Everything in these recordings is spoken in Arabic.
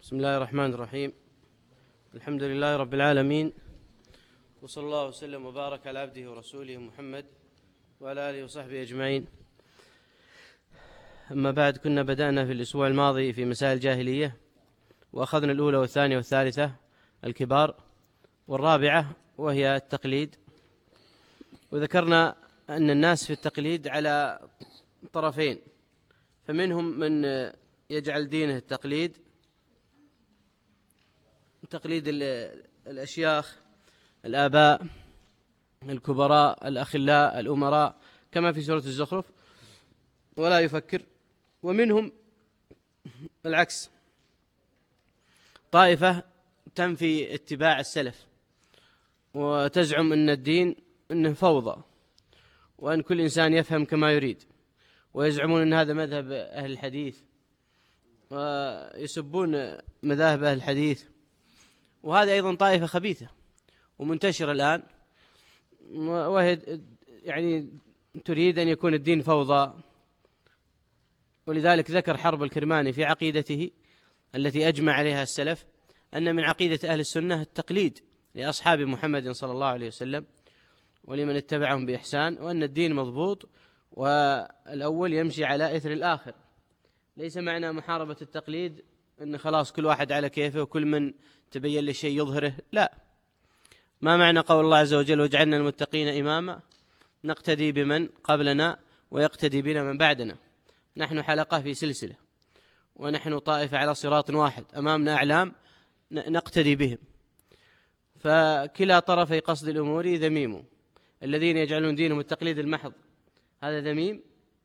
بسم الله الرحمن الرحيم. الحمد لله رب العالمين، وصلى الله وسلم وبارك على عبده ورسوله محمد وعلى آله وصحبه أجمعين. أما بعد، كنا بدأنا في الأسبوع الماضي في مسائل الجاهلية، وأخذنا الأولى والثانية والثالثة الكبار، والرابعة وهي التقليد. وذكرنا أن الناس في التقليد على طرفين، فمنهم من يجعل دينه التقليد، تقليد الأشياخ، الآباء، الكبراء، الأخلاء، الأمراء، كما في سورة الزخرف، ولا يفكر. ومنهم العكس، طائفة تنفي اتباع السلف وتزعم أن الدين أنه فوضى، وأن كل إنسان يفهم كما يريد، ويزعمون أن هذا مذهب أهل الحديث، ويسبون مذاهب أهل الحديث. وهذا أيضا طائفة خبيثة ومنتشرة الآن، وهي يعني تريد أن يكون الدين فوضى. ولذلك ذكر حرب الكرماني في عقيدته التي أجمع عليها السلف أن من عقيدة أهل السنة التقليد لأصحاب محمد صلى الله عليه وسلم ولمن اتبعهم بإحسان، وأن الدين مضبوط والأول يمشي على إثر الآخر. ليس معنى محاربة التقليد أن خلاص كل واحد على كيفه وكل من تبين لشيء يظهره، لا. ما معنى قول الله عز وجل: وجعلنا المتقين إماما نقتدي بمن قبلنا ويقتدي بنا من بعدنا. نحن حلقة في سلسلة، ونحن طائفة على صراط واحد، أمامنا أعلام نقتدي بهم. فكلا طرفي قصد الأمور ذميم. الذين يجعلون دينهم التقليد المحض هذا ذميم.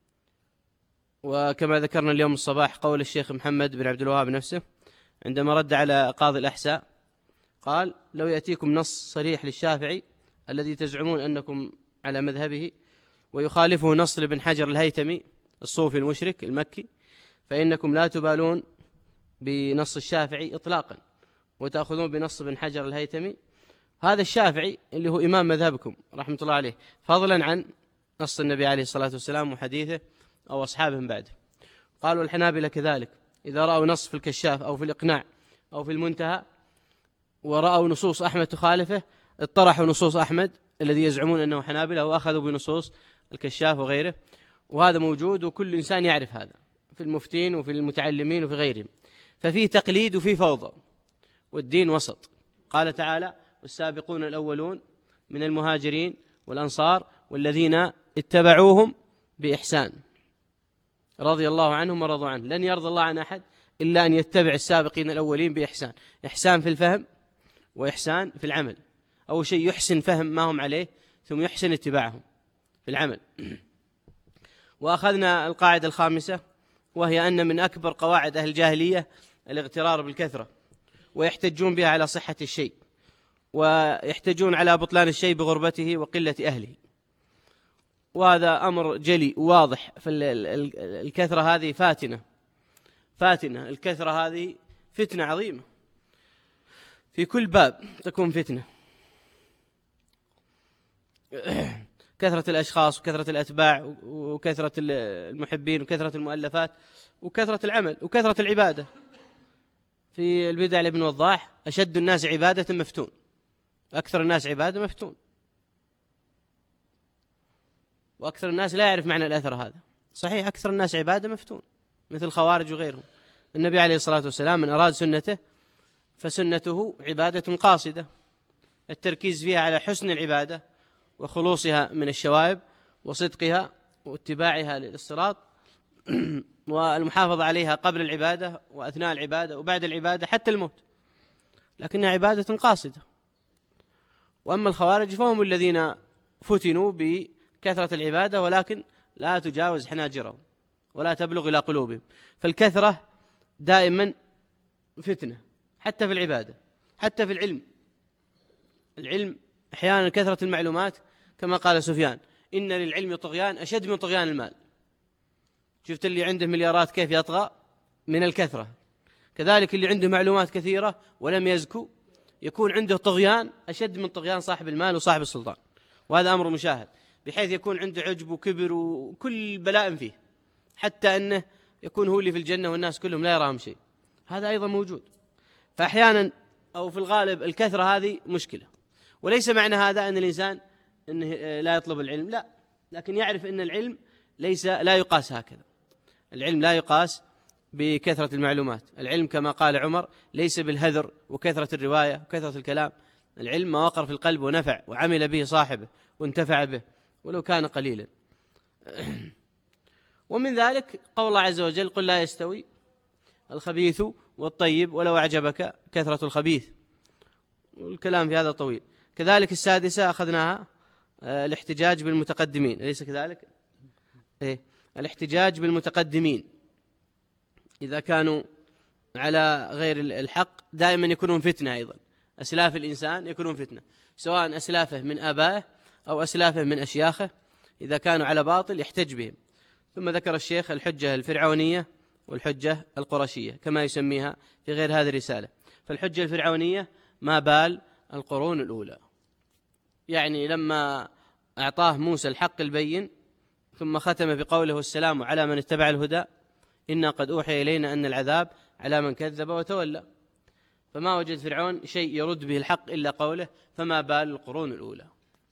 وكما ذكرنا اليوم الصباح قول الشيخ محمد بن عبد الوهاب نفسه عندما رد على قاضي الأحساء، قال: لو يأتيكم نص صريح للشافعي الذي تزعمون أنكم على مذهبه ويخالفه نص لابن حجر الهيتمي الصوفي المشرك المكي، فإنكم لا تبالون بنص الشافعي إطلاقا، وتأخذون بنص ابن حجر الهيتمي، هذا الشافعي اللي هو إمام مذهبكم رحمة الله عليه، فضلا عن نص النبي عليه الصلاة والسلام وحديثه أو أصحابهم بعده. قالوا الحنابلة كذلك، إذا رأوا نص في الكشاف أو في الإقناع أو في المنتهى ورأوا نصوص أحمد تخالفه، اطرحوا نصوص أحمد الذي يزعمون أنه حنابلة وأخذوا بنصوص الكشاف وغيره. وهذا موجود، وكل إنسان يعرف هذا في المفتين وفي المتعلمين وفي غيرهم. ففيه تقليد وفيه فوضى، والدين وسط. قال تعالى: والسابقون الأولون من المهاجرين والأنصار والذين اتبعوهم بإحسان رضي الله عنهم ورضوا عنه. لن يرضى الله عن أحد إلا أن يتبع السابقين الأولين بإحسان. إحسان في الفهم وإحسان في العمل. أول شيء يحسن فهم ما هم عليه، ثم يحسن اتباعهم في العمل. وأخذنا القاعدة الخامسة، وهي أن من أكبر قواعد أهل الجاهلية الاغترار بالكثرة، ويحتجون بها على صحة الشيء، ويحتجون على بطلان الشيء بغربته وقلة أهله. وهذا أمر جلي واضح. فالكثرة هذه فاتنة. الكثرة هذه فتنة عظيمة، في كل باب تكون فتنة. كثرة الأشخاص وكثرة الأتباع وكثرة المحبين وكثرة المؤلفات وكثرة العمل وكثرة العبادة. في البدع لابن وضاح: أشد الناس عبادة مفتون، أكثر الناس عبادة مفتون. وأكثر الناس لا يعرف معنى الأثر هذا. صحيح أكثر الناس عبادة مفتون، مثل الخوارج وغيرهم. النبي عليه الصلاة والسلام من أراد سنته فسنته عبادة قاصدة، التركيز فيها على حسن العبادة وخلوصها من الشوائب وصدقها واتباعها للصراط والمحافظة عليها قبل العبادة وأثناء العبادة وبعد العبادة حتى الموت، لكنها عبادة قاصدة. وأما الخوارج فهم الذين فتنوا بكثرة العبادة ولكن لا تجاوز حناجرهم ولا تبلغ إلى قلوبهم. فالكثرة دائما فتنة، حتى في العبادة، حتى في العلم أحيانا كثرة المعلومات، كما قال سفيان: إن للعلم طغيان أشد من طغيان المال. شفت اللي عنده مليارات كيف يطغى من الكثرة، كذلك اللي عنده معلومات كثيرة ولم يزكو يكون عنده طغيان أشد من طغيان صاحب المال وصاحب السلطان. وهذا أمر مشاهد، بحيث يكون عنده عجب وكبر وكل بلاء فيه، حتى أنه يكون هو اللي في الجنة والناس كلهم لا يراهم شيء. هذا أيضا موجود. فأحيانا أو في الغالب الكثرة هذه مشكلة، وليس معنى هذا أن الإنسان أنه لا يطلب العلم، لا، لكن يعرف أن العلم لا يقاس هكذا. العلم لا يقاس بكثرة المعلومات. العلم كما قال عمر ليس بالهذر وكثرة الرواية وكثرة الكلام. العلم ما وقر في القلب ونفع وعمل به صاحبه وانتفع به ولو كان قليلا. ومن ذلك قول الله عز وجل: قل لا يستوي الخبيث والطيب ولو أعجبك كثرة الخبيث. والكلام في هذا طويل. كذلك السادسة أخذناها الاحتجاج بالمتقدمين، أليس كذلك؟ الاحتجاج بالمتقدمين إذا كانوا على غير الحق دائما يكونون فتنة. أيضا أسلاف الإنسان يكونون فتنة، سواء أسلافه من آبائه أو أسلافه من أشياخه، إذا كانوا على باطل يحتج بهم. ثم ذكر الشيخ الحجة الفرعونية والحجة القرشية كما يسميها في غير هذه الرسالة. فالحجة الفرعونية ما بال القرون الأولى، يعني لما أعطاه موسى الحق البين ثم ختم بقوله: والسلام على من اتبع الهدى إنا قد أوحي إلينا أن العذاب على من كذب وتولى. فما وجد فرعون شيء يرد به الحق إلا قوله: فما بال القرون الأولى،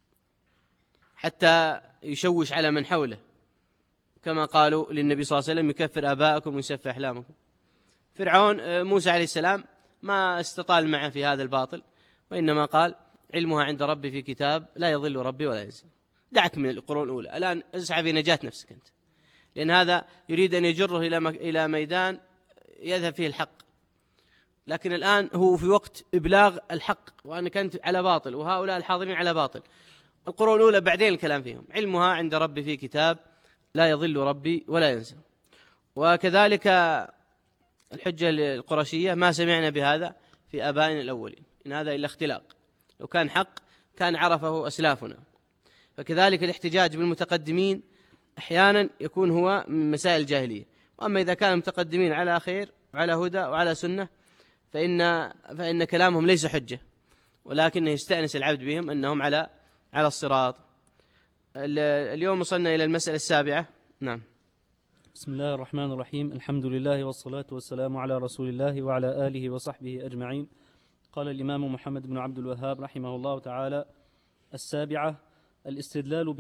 حتى يشوش على من حوله، كما قالوا للنبي صلى الله عليه وسلم: يكفر آباءكم ويسفه أحلامكم. فرعون موسى عليه السلام ما استطال معه في هذا الباطل، وإنما قال: علمها عند ربي في كتاب لا يضل ربي ولا ينسى. دعك من القرون الأولى، الآن اسعى في نجاة نفسك أنت، لأن هذا يريد أن يجره إلى ميدان يذهب فيه الحق. لكن الآن هو في وقت إبلاغ الحق، وأنك أنت على باطل وهؤلاء الحاضرين على باطل. القرون الأولى بعدين الكلام فيهم. علمها عند ربي في كتاب لا يضل ربي ولا ينسى. وكذلك الحجة القرشية: ما سمعنا بهذا في آبائنا الأولين، إن هذا إلا اختلاق، لو كان حق كان عرفه أسلافنا. فكذلك الاحتجاج بالمتقدمين أحيانا يكون هو من مسائل الجاهلية. وأما إذا كان المتقدمين على خير وعلى هدى وعلى سنة فإن كلامهم ليس حجة، ولكن يستأنس العبد بهم أنهم على الصراط. اليوم وصلنا إلى المسألة السابعة. نعم. بسم الله الرحمن الرحيم. الحمد لله والصلاة والسلام على رسول الله وعلى آله وصحبه أجمعين. قال الإمام محمد بن عبد الوهاب رحمه الله تعالى: السابعة: الاستدلال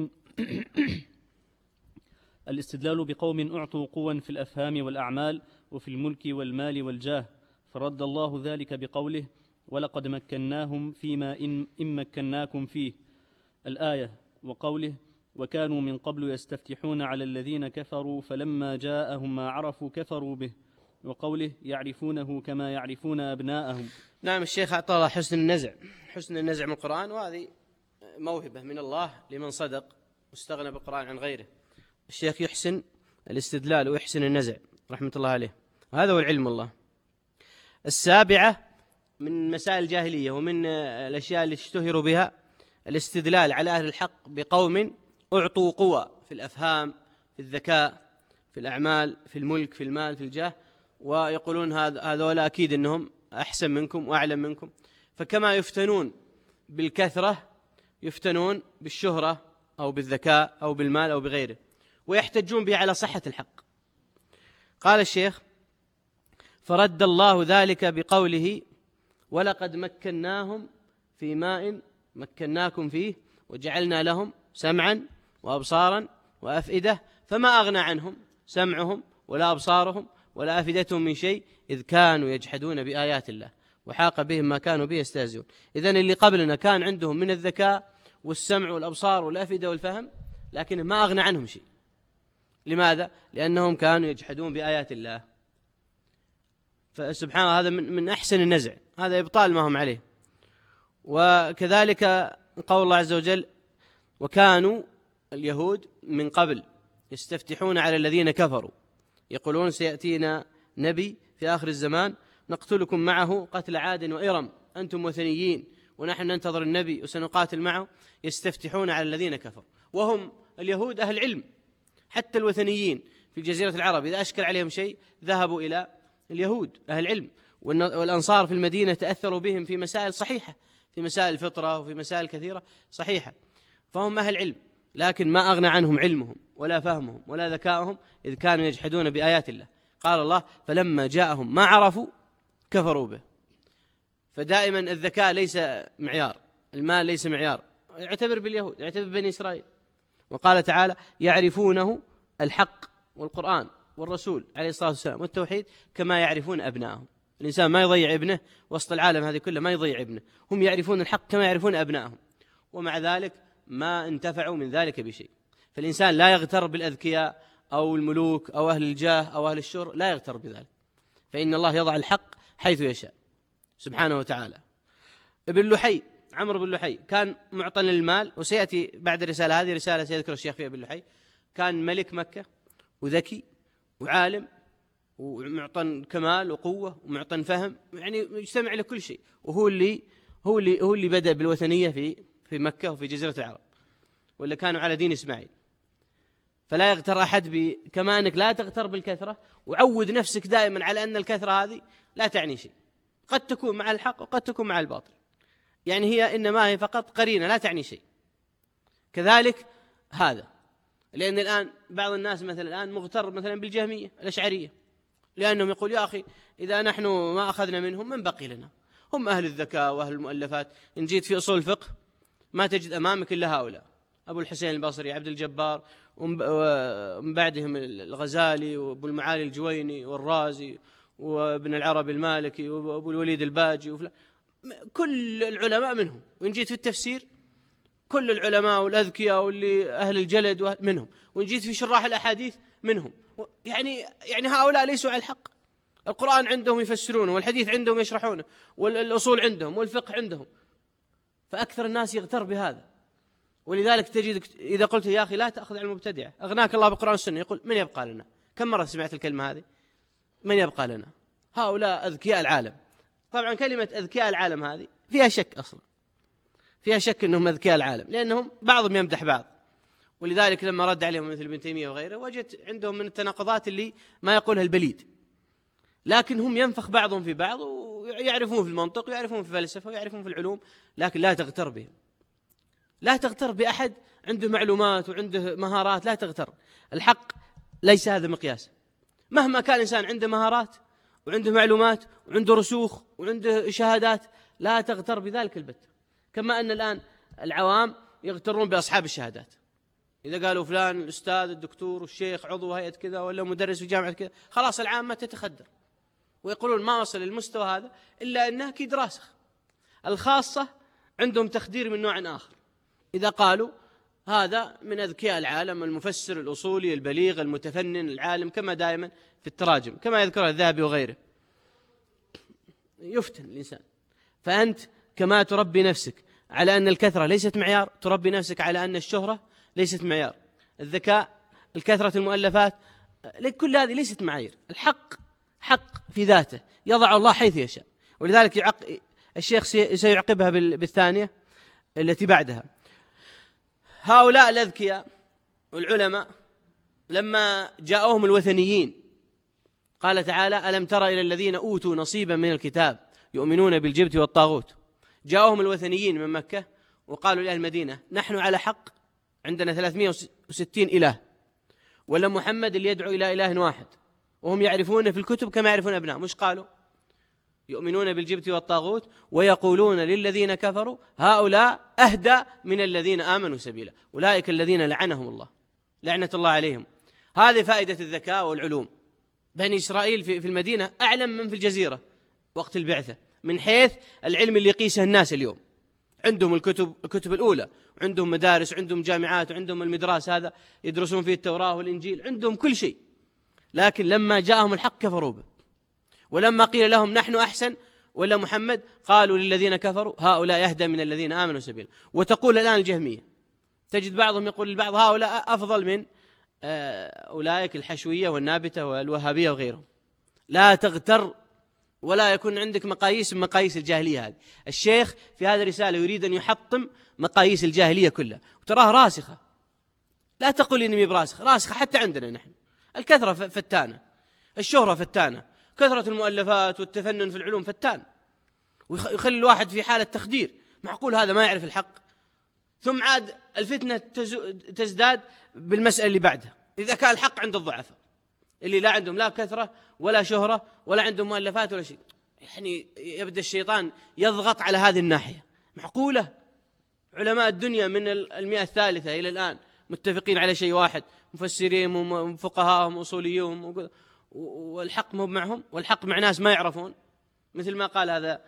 بقوم أعطوا قوى في الأفهام والأعمال وفي الملك والمال والجاه، فرد الله ذلك بقوله: ولقد مكناهم فيما إن مكناكم فيه، الآية، وقوله: وكانوا من قبل يستفتحون على الذين كفروا فلما جاءهم ما عرفوا كفروا به، وقوله: يعرفونه كما يعرفون أبناءهم. نعم. الشيخ أعطى حسن النزع من القرآن، وهذه موهبة من الله لمن صدق واستغنى بالقرآن عن غيره. الشيخ يحسن الاستدلال ويحسن النزع رحمة الله عليه، وهذا هو العلم الله. السابعة من مسائل الجاهلية ومن الأشياء اللي اشتهروا بها الاستدلال على أهل الحق بقوم أعطوا قوة في الأفهام، في الذكاء، في الأعمال، في الملك، في المال، في الجاه، ويقولون هذولا أكيد أنهم أحسن منكم وأعلم منكم. فكما يفتنون بالكثرة يفتنون بالشهرة أو بالذكاء أو بالمال أو بغيره، ويحتجون به على صحة الحق. قال الشيخ: فرد الله ذلك بقوله: ولقد مكناهم في ماء مكناكم فيه وجعلنا لهم سمعا وأبصارا وأفئدة فما أغنى عنهم سمعهم ولا أبصارهم ولا أفئدتهم من شيء إذ كانوا يجحدون بآيات الله وحاق بهم ما كانوا به يستهزئون. إذن اللي قبلنا كان عندهم من الذكاء والسمع والأبصار والأفئدة والفهم، لكن ما أغنى عنهم شيء. لماذا؟ لأنهم كانوا يجحدون بآيات الله. فسبحان الله، هذا من أحسن النزع، هذا إبطال ما هم عليه. وكذلك قول الله عز وجل: وكانوا اليهود من قبل يستفتحون على الذين كفروا يقولون سيأتينا نبي في آخر الزمان نقتلكم معه قتل عاد وإرم أنتم وثنيين ونحن ننتظر النبي وسنقاتل معه. يستفتحون على الذين كفروا، وهم اليهود أهل علم. حتى الوثنيين في جزيرة العرب إذا أشكل عليهم شيء ذهبوا إلى اليهود أهل علم، والأنصار في المدينة تأثروا بهم في مسائل صحيحة، في مسائل الفطرة وفي مسائل كثيرة صحيحة، فهم أهل علم. لكن ما أغنى عنهم علمهم ولا فهمهم ولا ذكاؤهم إذ كانوا يجحدون بآيات الله. قال الله: فلما جاءهم ما عرفوا كفروا به. فدائما الذكاء ليس معيار، المال ليس معيار. اعتبر باليهود، اعتبر بني إسرائيل. وقال تعالى يعرفونه الحق والقرآن والرسول عليه الصلاة والسلام والتوحيد كما يعرفون أبنائهم. الإنسان ما يضيع ابنه وسط العالم هذه كله، ما يضيع ابنه. هم يعرفون الحق كما يعرفون أبنائهم، ومع ذلك ما انتفعوا من ذلك بشيء. فالإنسان لا يغتر بالأذكياء أو الملوك أو أهل الجاه أو أهل الشر، لا يغتر بذلك، فإن الله يضع الحق حيث يشاء سبحانه وتعالى. ابن لحي، عمرو بن لحي، كان معطى للمال، وسيأتي بعد الرسالة هذه رسالة سيذكر الشيخ فيها ابن لحي. كان ملك مكة وذكي وعالم ومعطى كمال وقوة ومعطى فهم، يعني يجتمع لكل شيء. وهو اللي بدأ بالوثنية في مكة وفي جزيرة العرب، ولا كانوا على دين إسماعيل. فلا يغتر أحد كما أنك لا تغتر بالكثرة، وعود نفسك دائما على أن الكثرة هذه لا تعني شيء، قد تكون مع الحق وقد تكون مع الباطل، يعني هي إنما هي فقط قرينة لا تعني شيء. كذلك هذا، لأن الآن بعض الناس مثلا الآن مغتر مثلا بالجهمية الأشعرية، لأنهم يقول يا أخي إذا نحن ما أخذنا منهم من بقي لنا، هم أهل الذكاء وأهل المؤلفات. إن جيت في أصول الفقه ما تجد أمامك إلا هؤلاء: أبو الحسين البصري، عبد الجبار، ومن بعدهم الغزالي وأبو المعالي الجويني والرازي وابن العربي المالكي وأبو الوليد الباجي كل العلماء منهم. وإن جيت في التفسير كل العلماء والأذكياء واللي أهل الجلد منهم. وإن جيت في شراح الأحاديث منهم. يعني هؤلاء ليسوا على الحق. القرآن عندهم يفسرونه، والحديث عندهم يشرحونه، والأصول عندهم، والفقه عندهم. فأكثر الناس يغتر بهذا. ولذلك تجد إذا قلت يا أخي لا تأخذ على المبتدعة، أغناك الله بالقرآن والسنة، يقول من يبقى لنا؟ كم مرة سمعت الكلمة هذه؟ من يبقى لنا؟ هؤلاء أذكياء العالم. طبعا كلمة أذكياء العالم هذه فيها شك، أصلا فيها شك أنهم أذكياء العالم، لأنهم بعضهم يمدح بعض. ولذلك لما رد عليهم مثل ابن تيمية وغيره وجدت عندهم من التناقضات اللي ما يقولها البليد، لكن هم ينفخ بعضهم في بعض، ويعرفون في المنطق ويعرفون في الفلسفة ويعرفون في العلوم، لكن لا تغتر بهم. لا تغتر بأحد عنده معلومات وعنده مهارات، لا تغتر. الحق ليس هذا مقياس. مهما كان الإنسان عنده مهارات وعنده معلومات وعنده رسوخ وعنده شهادات، لا تغتر بذلك البتة. كما أن الآن العوام يغترون بأصحاب الشهادات. إذا قالوا فلان الأستاذ الدكتور والشيخ عضو هيئة كذا ولا مدرس في جامعة كذا، خلاص العامة تتخدر ويقولون ما وصل للمستوى هذا إلا أنه أكيد راسخ. الخاصة عندهم تخدير من نوع آخر، إذا قالوا هذا من أذكياء العالم، المفسر الأصولي البليغ المتفنن العالم، كما دائما في التراجم كما يذكر الذهبي وغيره. يفتن الإنسان. فأنت كما تربي نفسك على أن الكثرة ليست معيار، تربي نفسك على أن الشهرة ليست معيار، الذكاء، الكثرة المؤلفات، كل هذه ليست معايير. الحق حق في ذاته، يضع الله حيث يشاء. ولذلك الشيخ سيعقبها بالثانية التي بعدها. هؤلاء الأذكياء والعلماء لما جاءوهم الوثنيين قال تعالى ألم تر إلى الذين أوتوا نصيبا من الكتاب يؤمنون بالجبت والطاغوت. جاءوهم الوثنيين من مكة وقالوا لأهل المدينة نحن على حق، عندنا 360 إله، ولا محمد اللي يدعو إلى إله واحد، وهم يعرفون في الكتب كما يعرفون أبناء. مش قالوا يؤمنون بالجبت والطاغوت ويقولون للذين كفروا هؤلاء أهدى من الذين آمنوا سبيلا أولئك الذين لعنهم الله لعنة الله عليهم. هذه فائدة الذكاء والعلوم. بني إسرائيل في المدينة أعلم من في الجزيرة وقت البعثة من حيث العلم اللي يقيسه الناس اليوم. عندهم الكتب الأولى، عندهم مدارس، عندهم جامعات، وعندهم المدراس هذا يدرسون فيه التوراة والإنجيل، عندهم كل شيء. لكن لما جاءهم الحق كفروا به. ولما قيل لهم نحن أحسن ولا محمد قالوا للذين كفروا هؤلاء يهدى من الذين آمنوا سبيلا. وتقول الآن الجهمية، تجد بعضهم يقول للبعض هؤلاء أفضل من أولئك الحشوية والنابتة والوهابية وغيرهم. لا تغتر ولا يكون عندك مقاييس من مقاييس الجاهلية هذه. الشيخ في هذه الرسالة يريد أن يحطم مقاييس الجاهلية كلها، وتراها راسخة. لا تقول إني براسخة، راسخة حتى عندنا نحن. الكثرة فتانة، الشهرة فتانة، كثرة المؤلفات والتفنن في العلوم فتان، ويخلي الواحد في حالة تخدير. معقول هذا ما يعرف الحق؟ ثم عاد الفتنة تزداد بالمسألة اللي بعدها. إذا كان الحق عند الضعفاء اللي لا عندهم لا كثرة ولا شهرة ولا عندهم مؤلفات ولا شيء، يعني يبدأ الشيطان يضغط على هذه الناحية. معقولة علماء الدنيا من 100 الثالثة إلى الآن متفقين على شيء واحد، مفسرين وفقهاهم وأصوليهم، والحق مو معهم، والحق مع ناس ما يعرفون، مثل ما قال هذا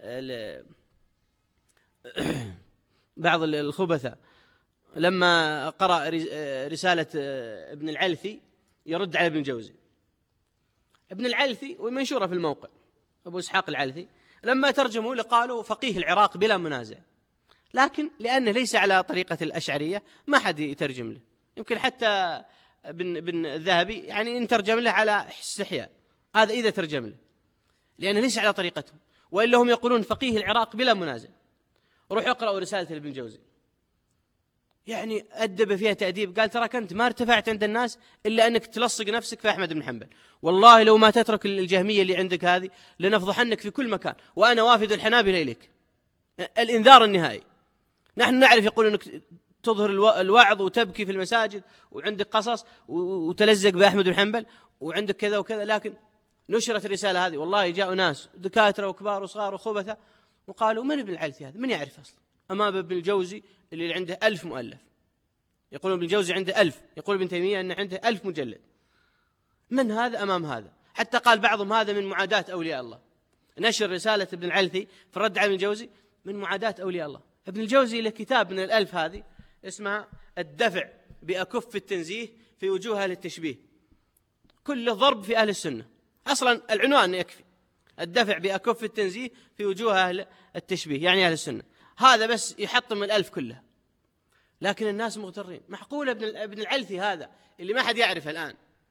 بعض الخبثاء لما قرأ رسالة ابن العلثي يرد على ابن الجوزي. ابن العلثي ومنشورة في الموقع، أبو إسحاق العلثي، لما ترجموا لقالوا فقيه العراق بلا منازع، لكن لأنه ليس على طريقة الأشعرية ما حد يترجم له. يمكن حتى بن الذهبي يعني إن ترجم له على استحياء، هذا إذا ترجم له، لأنه ليس على طريقتهم، وإلا هم يقولون فقيه العراق بلا منازع. روح اقرأوا رسالة ابن الجوزي، يعني أدب فيها تأديب. قال تراك أنت ما ارتفعت عند الناس إلا أنك تلصق نفسك في أحمد بن حنبل، والله لو ما تترك الجهمية اللي عندك هذه لنفضحنك في كل مكان، وأنا وافد الحنابلة إليك. الإنذار النهائي. نحن نعرف يقول أنك تظهر الوعظ وتبكي في المساجد وعندك قصص وتلزق بأحمد بن حنبل وعندك كذا وكذا، لكن نشرت الرسالة هذه، والله جاءوا ناس دكاترة وكبار وصغار وخبثة وقالوا من ابن العلثي هذا؟ من يعرف أصلا؟ أمام ابن الجوزي اللي عنده 1000 مؤلف، يقول ابن الجوزي عنده 1000، يقول ابن تيمية أنه عنده 1000 مجلد. من هذا أمام هذا؟ حتى قال بعضهم هذا من معاداة أولياء الله. نشر رسالة ابن العلثي في الرد على ابن الجوزي من معاداة أولياء الله. ابن الجوزي له كتاب من 1000 هذه اسمها الدفع بأكف التنزيه في وجوه أهل التشبيه، كله ضرب في أهل السنة. أصلا العنوان يكفي، الدفع بأكف التنزيه في وجوه أهل التشبيه، يعني أهل السنة. هذا بس يحطم 1000 كلها، لكن الناس مغترين. معقول ابن العلثي هذا اللي ما حد يعرفه الآن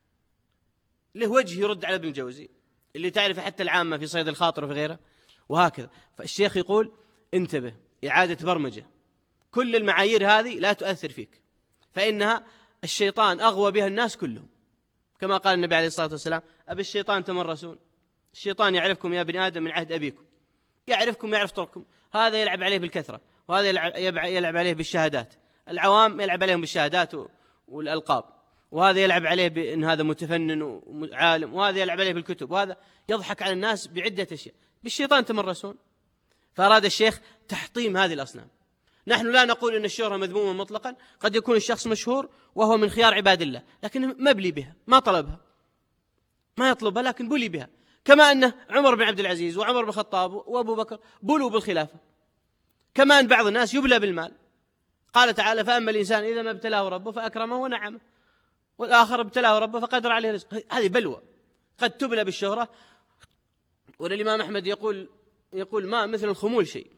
له وجه يرد على ابن الجوزي اللي تعرف حتى العامة في صيد الخاطر وفي غيره وهكذا؟ فالشيخ يقول انتبه، إعادة برمجة، كل المعايير هذه لا تؤثر فيك، فإنها الشيطان أغوى بها الناس كلهم، كما قال النبي عليه الصلاة والسلام أبي الشيطان تمرسون. الشيطان يعرفكم يا بني آدم من عهد أبيكم، يعرفكم يعرف طرقكم. هذا يلعب عليه بالكثرة، وهذا يلعب عليه بالشهادات. العوام يلعب عليهم بالشهادات والألقاب، وهذا يلعب عليه بأن هذا متفنن وعالم، وهذا يلعب عليه بالكتب، وهذا يضحك على الناس بعدة أشياء. بالشيطان تمرسون. فأراد الشيخ تحطيم هذه الأصنام. نحن لا نقول أن الشهرة مذمومة مطلقا، قد يكون الشخص مشهور وهو من خيار عباد الله، لكن مبلي بها، ما طلبها، ما يطلبها، لكن بلي بها. كما أن عمر بن عبد العزيز وعمر بن الخطاب وأبو بكر بلوا بالخلافة، كما أن بعض الناس يبلى بالمال. قال تعالى فأما الإنسان إذا ما ابتلاه ربه فأكرمه ونعمه، والآخر ابتلاه ربه فقدر عليه رزقه. هذه بلوى قد تبلى بالشهرة. والإمام أحمد يقول ما مثل الخمول شيء،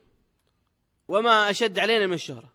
وما أشد علينا من الشهرة.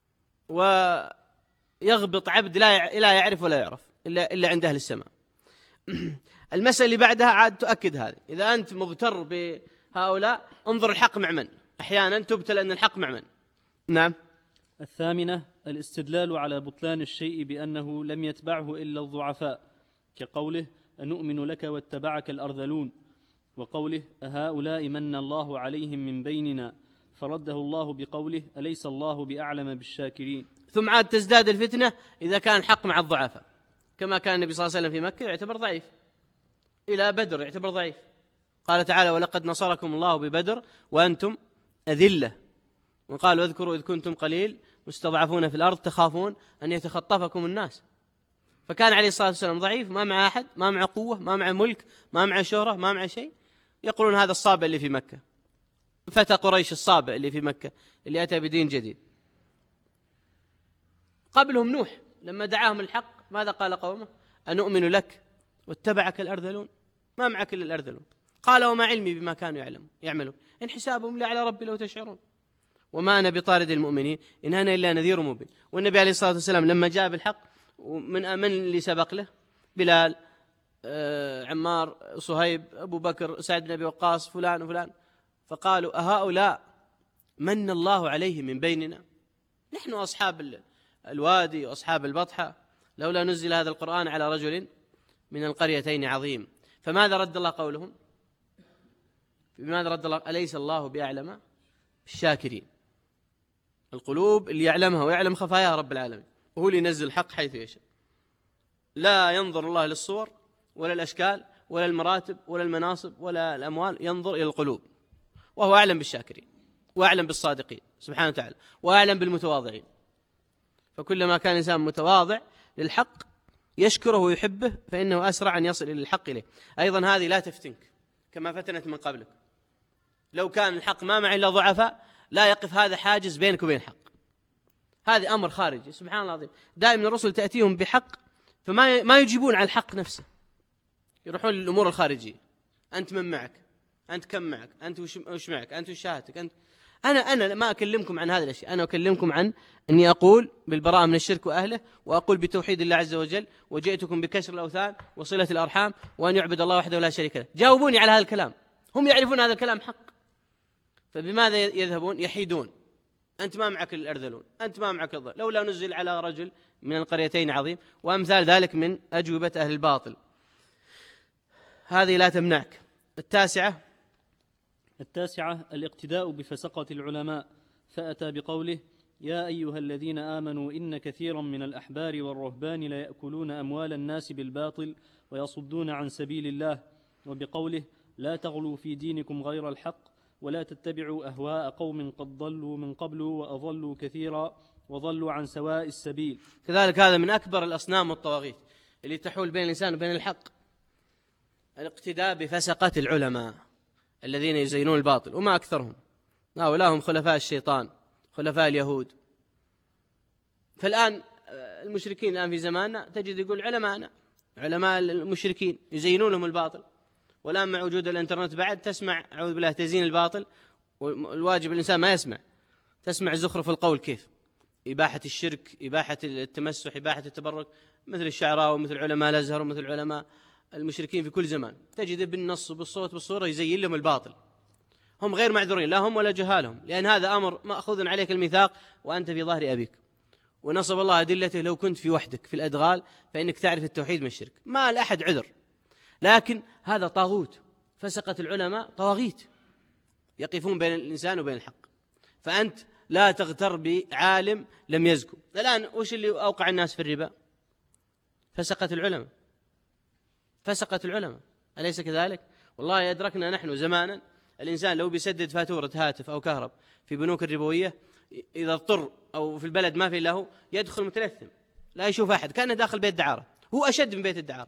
ويغبط عبد لا يعرف ولا يعرف إلا عند أهل السماء. المسألة اللي بعدها عاد تؤكد هذا. إذا أنت مغتر بهؤلاء انظر الحق مع من، أحيانا تبتلى أن الحق مع من. نعم. 8 الاستدلال على بطلان الشيء بأنه لم يتبعه إلا الضعفاء، كقوله أنؤمن لك واتبعك الأرذلون، وقوله أهؤلاء من الله عليهم من بيننا، فرده الله بقوله أليس الله بأعلم بالشاكرين. ثم عاد تزداد الفتنة إذا كان الحق مع الضعفاء، كما كان النبي صلى الله عليه وسلم في مكة يعتبر ضعيف، إلى بدر يعتبر ضعيف. قال تعالى ولقد نصركم الله ببدر وأنتم أذلة، وقالوا اذكروا إذ كنتم قليل مستضعفون في الأرض تخافون أن يتخطفكم الناس. فكان عليه الصلاة والسلام ضعيف، ما مع أحد، ما مع قوة، ما مع ملك، ما مع شهرة، ما مع شيء. يقولون هذا الصابئ اللي في مكة، فتى قريش الصابئ اللي في مكة اللي أتى بدين جديد. قبلهم نوح لما دعاهم الحق ماذا قال قومه؟ أنؤمن لك واتبعك الأرذلون، ما معك إلا الأرذلون. قال وما علمي بما كانوا يعملون إن حسابهم لا على ربي لو تشعرون وما أنا بطارد المؤمنين إن أنا إلا نذير مبين. والنبي عليه الصلاة والسلام لما جاء بالحق من اللي سبق له؟ بلال، عمار، صهيب، أبو بكر، سعد بن أبي وقاص، فلان وفلان. فقالوا أهؤلاء من الله عليهم من بيننا، نحن أصحاب الوادي وأصحاب البطحة، لولا نزل هذا القرآن على رجل من القريتين عظيم. فماذا رد الله قولهم؟ بماذا رد الله؟ أليس الله بأعلم بالشاكرين. القلوب اللي يعلمها ويعلم خفاياها رب العالمين، وهو اللي ينزل الحق حيث يشاء. لا ينظر الله للصور ولا الأشكال ولا المراتب ولا المناصب ولا الأموال، ينظر إلى القلوب، وهو أعلم بالشاكرين وأعلم بالصادقين سبحانه وتعالى وأعلم بالمتواضعين. فكلما كان الإنسان متواضع للحق يشكره ويحبه فإنه أسرع أن يصل إلى الحق إليه. أيضا هذه لا تفتنك كما فتنت من قبلك. لو كان الحق ما معي إلا ضعفاء لا يقف هذا حاجز بينك وبين الحق. هذا أمر خارجي سبحان الله العظيم. دائما الرسل تأتيهم بحق فما يجيبون على الحق نفسه، يروحون للأمور الخارجية. أنت من معك، أنت كم معك، أنت وش معك، أنت وش شهادتك، أنت. أنا ما أكلمكم عن هذه الأشياء، أنا أكلمكم عن أني أقول بالبراءة من الشرك وأهله، وأقول بتوحيد الله عز وجل، وجئتكم بكسر الأوثان وصلة الأرحام وأن يعبد الله وحده لا شريك له. جاوبوني على هذا الكلام، هم يعرفون هذا الكلام حق، فبماذا يذهبون؟ يحيدون. أنت ما معك الأرذلون، أنت ما معك الظل، لولا نزل على رجل من القريتين عظيم، وأمثال ذلك من أجوبة أهل الباطل. هذه لا تمنعك. التاسعة الاقتداء بفسقة العلماء، فأتى بقوله: يا أيها الذين آمنوا إن كثيرا من الأحبار والرهبان ليأكلون أموال الناس بالباطل ويصدون عن سبيل الله، وبقوله: لا تغلوا في دينكم غير الحق ولا تتبعوا أهواء قوم قد ضلوا من قبل وأضلوا كثيرا وضلوا عن سواء السبيل. كذلك هذا من أكبر الأصنام والطواغيت اللي تحول بين الإنسان وبين الحق، الاقتداء بفسقة العلماء الذين يزينون الباطل، وما أكثرهم. هؤلاء هم خلفاء الشيطان، خلفاء اليهود. فالآن المشركين الآن في زماننا تجد يقول علماء المشركين يزينون لهم الباطل. والآن مع وجود الانترنت بعد تسمع أعوذ بالله تزيين الباطل، والواجب الإنسان ما يسمع، تسمع زخرف القول كيف، إباحة الشرك، إباحة التمسح، إباحة التبرك، مثل الشعراء ومثل علماء الأزهر ومثل علماء المشركين في كل زمان. تجد بالنص بالصوت بالصورة يزين لهم الباطل. هم غير معذورين لا هم ولا جهالهم، لأن هذا أمر مأخوذ عليك الميثاق وأنت في ظهر أبيك. ونصب الله أدلته: لو كنت في وحدك في الأدغال فإنك تعرف التوحيد من الشرك. ما لأحد عذر، لكن هذا طاغوت. فسقة العلماء طواغيت يقفون بين الإنسان وبين الحق. فأنت لا تغتر بعالم لم يزكو. الآن وش اللي أوقع الناس في الربا؟ فسقة العلماء، أليس كذلك؟ والله يدركنا نحن زمانا الإنسان لو بيسدد فاتورة هاتف أو كهرب في بنوك الربوية، إذا اضطر أو في البلد ما في له يدخل متلثم لا يشوف أحد، كأنه داخل بيت دعارة. هو أشد من بيت الدعارة.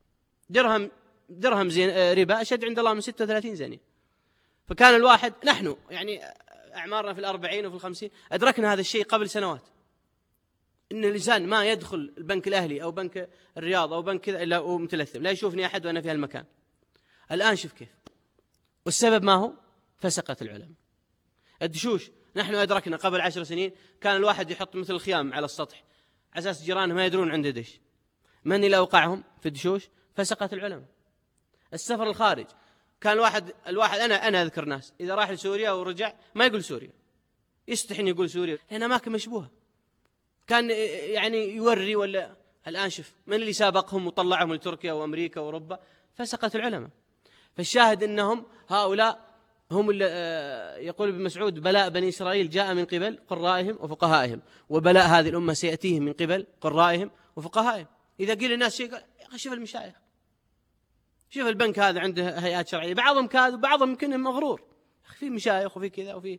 درهم ربا أشد عند الله من 36 زنية. فكان الواحد، نحن يعني أعمارنا في 40 وفي 50، أدركنا هذا الشيء قبل سنوات، إن الإنسان ما يدخل البنك الأهلي أو بنك الرياض أو بنك كذا إلا هو متلثم، لا يشوفني أحد وأنا في هالمكان. الآن شوف كيف. والسبب ما هو؟ فسقة العلماء. الدشوش، نحن أدركنا قبل 10 سنين كان الواحد يحط مثل الخيام على السطح على أساس جيرانه ما يدرون عنده دش. من اللي أوقعهم في الدشوش؟ فسقة العلماء. السفر الخارج، كان الواحد أنا أذكر ناس إذا راح لسوريا ورجع ما يقول سوريا، يستحي يقول سوريا لأن أماكن مشبوهة، كان يعني يوري. ولا الآن شوف من اللي سابقهم وطلعهم لتركيا وأمريكا وأوروبا؟ فسقة العلماء. فالشاهد أنهم هؤلاء هم اللي يقول ابن مسعود: بلاء بني إسرائيل جاء من قبل قرائهم وفقهائهم، وبلاء هذه الأمة سيأتيهم من قبل قرائهم وفقهائهم. إذا قيل الناس شيء قال: شوف المشايخ، شوف البنك هذا عنده هيئات شرعية، بعضهم كاذب وبعضهم يمكن مغرور، في مشايخ وفي كذا وفي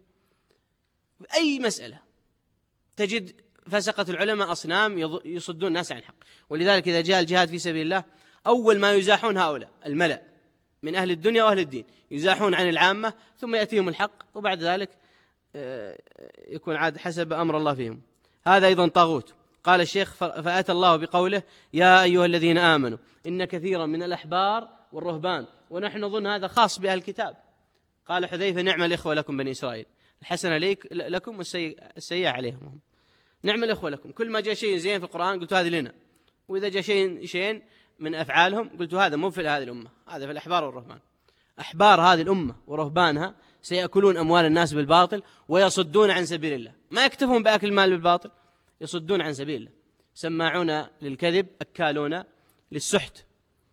أي مسألة تجد فسقة العلماء أصنام يصدون الناس عن الحق. ولذلك إذا جاء الجهاد في سبيل الله أول ما يزاحون هؤلاء الملأ من أهل الدنيا وأهل الدين، يزاحون عن العامة، ثم يأتيهم الحق، وبعد ذلك يكون عاد حسب أمر الله فيهم. هذا أيضا طاغوت. قال الشيخ: فأتى الله بقوله: يا أيها الذين آمنوا إن كثيرا من الأحبار والرهبان. ونحن نظن هذا خاص بأهل الكتاب. قال حذيفة: نعم الإخوة لكم بني إسرائيل، الحسنة لكم والسيئة عليهم. نعم الإخوة لكم، كل ما جاء شيء زين في القرآن قلت هذه لنا، وإذا جاء شيء من أفعالهم قلت هذا مو في هذه الأمة، هذا في الأحبار والرهبان. أحبار هذه الأمة ورهبانها سيأكلون أموال الناس بالباطل ويصدون عن سبيل الله. ما يكتفون بأكل المال بالباطل، يصدون عن سبيل الله، سماعون للكذب أكالون للسحت.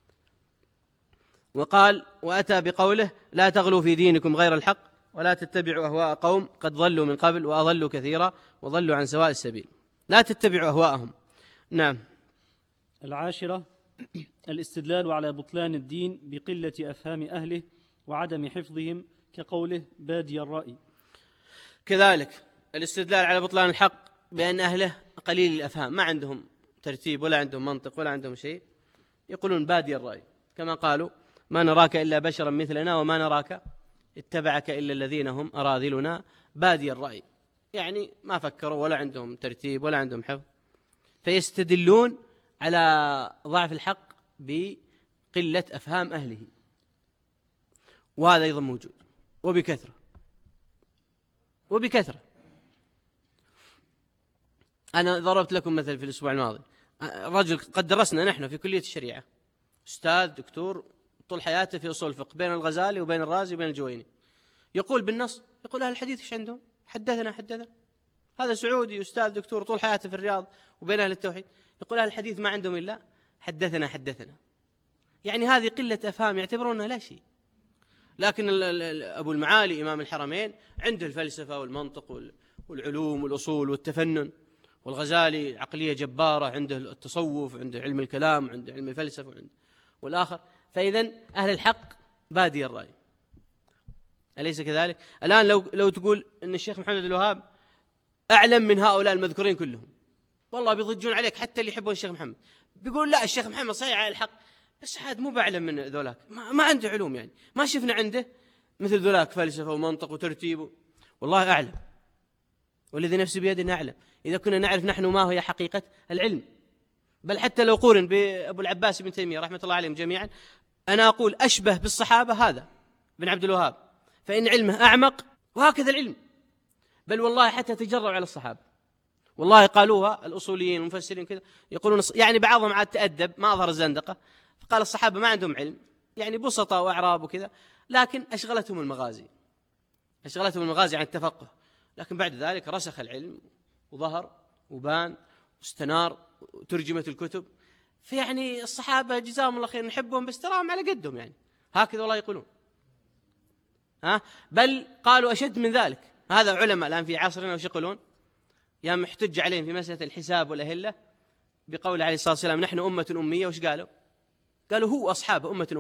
وقال: وأتى بقوله: لا تغلوا في دينكم غير الحق ولا تتبعوا أهواء قوم قد ضلوا من قبل وأضلوا كثيرا وضلوا عن سواء السبيل. لا تتبعوا أهواءهم. نعم. العاشرة الاستدلال على بطلان الدين بقلة أفهام أهله وعدم حفظهم، كقوله بادي الرأي. كذلك الاستدلال على بطلان الحق بأن أهله قليل الأفهام، ما عندهم ترتيب ولا عندهم منطق ولا عندهم شيء، يقولون بادي الرأي، كما قالوا ما نراك إلا بشرا مثلنا وما نراك اتبعك إلا الذين هم أراذلنا بادي الرأي، يعني ما فكروا ولا عندهم ترتيب ولا عندهم حفظ، فيستدلون على ضعف الحق بقلة أفهام أهله، وهذا أيضا موجود وبكثرة. أنا ضربت لكم مثل في الأسبوع الماضي، رجل قد درسنا نحن في كلية الشريعة، أستاذ دكتور طول حياته في أصول الفقه بين الغزالي وبين الرازي وبين الجويني، يقول بالنص، يقول أهل الحديث إيش عندهم؟ حدثنا. هذا سعودي أستاذ دكتور طول حياته في الرياض وبين أهل التوحيد، يقول أهل الحديث ما عندهم إلا حدثنا. يعني هذه قلة أفهام، يعتبرونها لا شيء. لكن أبو المعالي إمام الحرمين عنده الفلسفة والمنطق والعلوم والأصول والتفنن، والغزالي عقلية جبارة، عنده التصوف، عنده علم الكلام، عنده علم الفلسفة والآخر. فإذن أهل الحق بادي الرأي، أليس كذلك؟ الآن لو تقول أن الشيخ محمد عبد الوهاب أعلم من هؤلاء المذكورين كلهم، والله بيضجون عليك حتى اللي يحبون الشيخ محمد، بيقول لا الشيخ محمد صحيح على الحق، بس هذا مو بأعلم من ذولاك، ما عنده علوم، يعني ما شفنا عنده مثل ذولاك فلسفة ومنطق وترتيب. والله أعلم، والذي نفسي بيده أعلم، إذا كنا نعرف نحن ما هي حقيقة العلم. بل حتى لو قورن بأبو العباس بن تيمية رحمة الله عليهم جميعا، أنا أقول أشبه بالصحابة هذا بن عبد الوهاب، فإن علمه أعمق، وهكذا العلم. بل والله حتى تجرأوا على الصحابة، والله قالوها الأصوليين والمفسرين كذا، يقولون يعني بعضهم عاد تأدب ما أظهر الزندقة، فقال الصحابة ما عندهم علم، يعني بسطة وأعراب وكذا، لكن أشغلتهم المغازي عن التفقه. لكن بعد ذلك رسخ العلم وظهر وبان واستنار وترجمت الكتب. فيعني الصحابة جزاهم الله خير نحبهم، بس تراهم على قدهم، يعني هكذا والله يقولون. بل قالوا أشد من ذلك، هذا علماء الآن في عصرنا وش يقولون؟ يا محتج عليهم في مسألة الحساب والأهلة بقول عليه الصلاة والسلام نحن أمة أمية. وش قالوا هو أصحابه أمة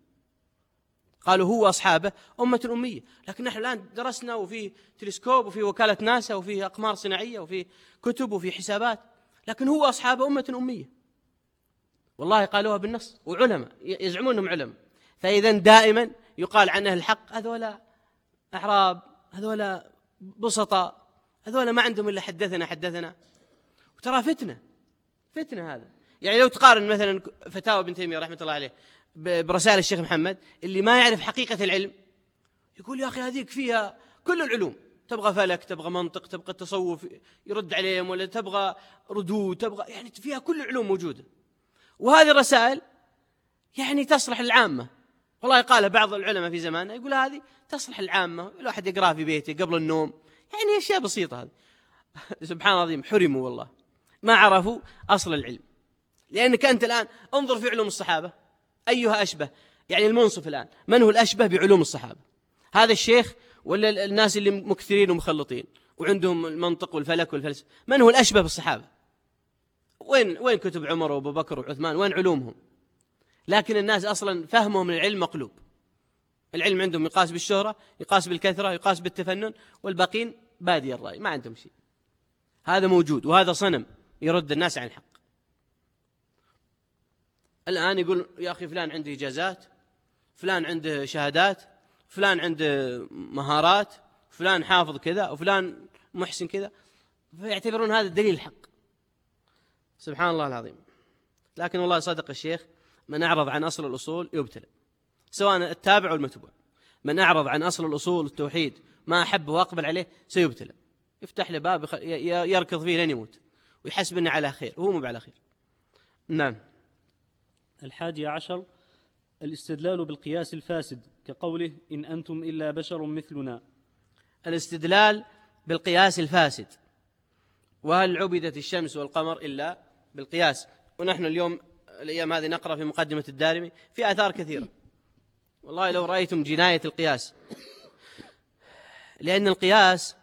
أمية. لكن نحن الآن درسنا، وفي تلسكوب، وفي وكالة ناسا، وفي أقمار صناعية، وفي كتب، وفي حسابات، لكن هو أصحابه أمة أمية. والله قالوها بالنص، وعلماء يزعمون أنهم علماء. فإذا دائما يقال عن أهل الحق هذولا أعراب، هذولا بسطاء، هذولا ما عندهم إلا حدثنا. وترى فتنة هذا. يعني لو تقارن مثلا فتاوى ابن تيمية رحمة الله عليه برسائل الشيخ محمد، اللي ما يعرف حقيقة العلم يقول يا أخي هذيك فيها كل العلوم، تبغى فلك، تبغى منطق، تبغى التصوف يرد عليهم، ولا تبغى ردود، تبغى يعني فيها كل العلوم موجودة. وهذه الرسائل يعني تصلح العامة. والله قال بعض العلماء في زماننا يقول هذه تصلح العامة، الواحد يقرأها في بيته قبل النوم، يعني أشياء بسيطة هذه. سبحان الله العظيم، حرموا والله، ما عرفوا أصل العلم. لأنك أنت الآن انظر في علوم الصحابة أيها أشبه، يعني المنصف الآن من هو الأشبه بعلوم الصحابة؟ هذا الشيخ ولا الناس اللي مكثرين ومخلطين وعندهم المنطق والفلك والفلسفة؟ من هو الأشبه بالصحابة؟ وين كتب عمر وأبو بكر وعثمان؟ وين علومهم؟ لكن الناس أصلا فهمهم للعلم مقلوب. العلم عندهم يقاس بالشهرة، يقاس بالكثرة، يقاس بالتفنن، والباقين بادي الرأي ما عندهم شيء. هذا موجود، وهذا صنم يرد الناس عن الحق. الآن يقول يا أخي فلان عنده إجازات، فلان عنده شهادات، فلان عنده مهارات، فلان حافظ كذا، وفلان محسن كذا، فيعتبرون هذا الدليل الحق. سبحان الله العظيم. لكن والله صدق الشيخ، من أعرض عن أصل الأصول يبتلى، سواء التابع والمتبوع. من أعرض عن أصل الأصول التوحيد ما أحبه وأقبل عليه سيبتلى، يفتح له باب يركض فيه لن يموت، ويحسب أنه على خير وهو مو على خير. نعم. 11 الاستدلال بالقياس الفاسد، كقوله إن أنتم إلا بشر مثلنا. الاستدلال بالقياس الفاسد، وهل عبدت الشمس والقمر إلا بالقياس؟ ونحن الأيام هذه نقرأ في مقدمة الدارمي في آثار كثيرة. والله لو رأيتم جناية القياس، لأن القياس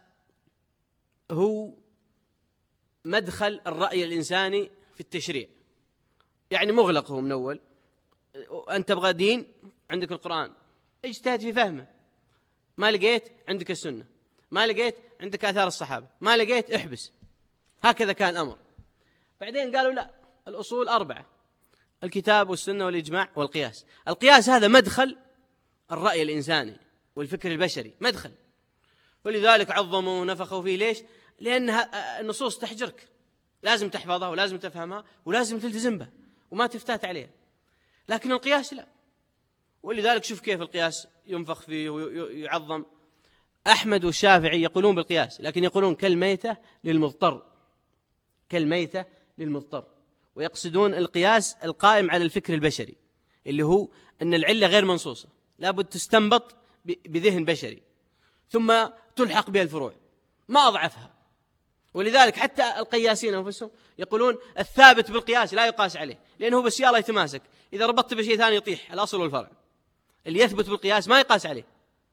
هو مدخل الرأي الإنساني في التشريع. يعني مغلق هو من أول. أنت تبغى دين، عندك القرآن، اجتهد في فهمه، ما لقيت عندك السنة، ما لقيت عندك آثار الصحابة، ما لقيت احبس. هكذا كان الأمر. بعدين قالوا لا، الأصول 4: الكتاب والسنة والإجماع والقياس. القياس هذا مدخل الرأي الإنساني والفكر البشري، مدخل، ولذلك عظموا ونفخوا فيه. ليش؟ لأن النصوص تحجرك، لازم تحفظها ولازم تفهمها ولازم تلتزم بها وما تفتات عليها. لكن القياس لا. ولذلك شوف كيف القياس ينفخ فيه ويعظم. أحمد والشافعي يقولون بالقياس، لكن يقولون كالميتة للمضطر، كالميتة للمضطر، ويقصدون القياس القائم على الفكر البشري، اللي هو أن العلة غير منصوصة، لابد تستنبط بذهن بشري ثم تلحق بها الفروع، ما أضعفها. ولذلك حتى القياسين أنفسهم يقولون الثابت بالقياس لا يقاس عليه، لأنه بالسيارة يتماسك، إذا ربطت بشيء ثاني يطيح الأصل والفرع. اللي يثبت بالقياس ما يقاس عليه.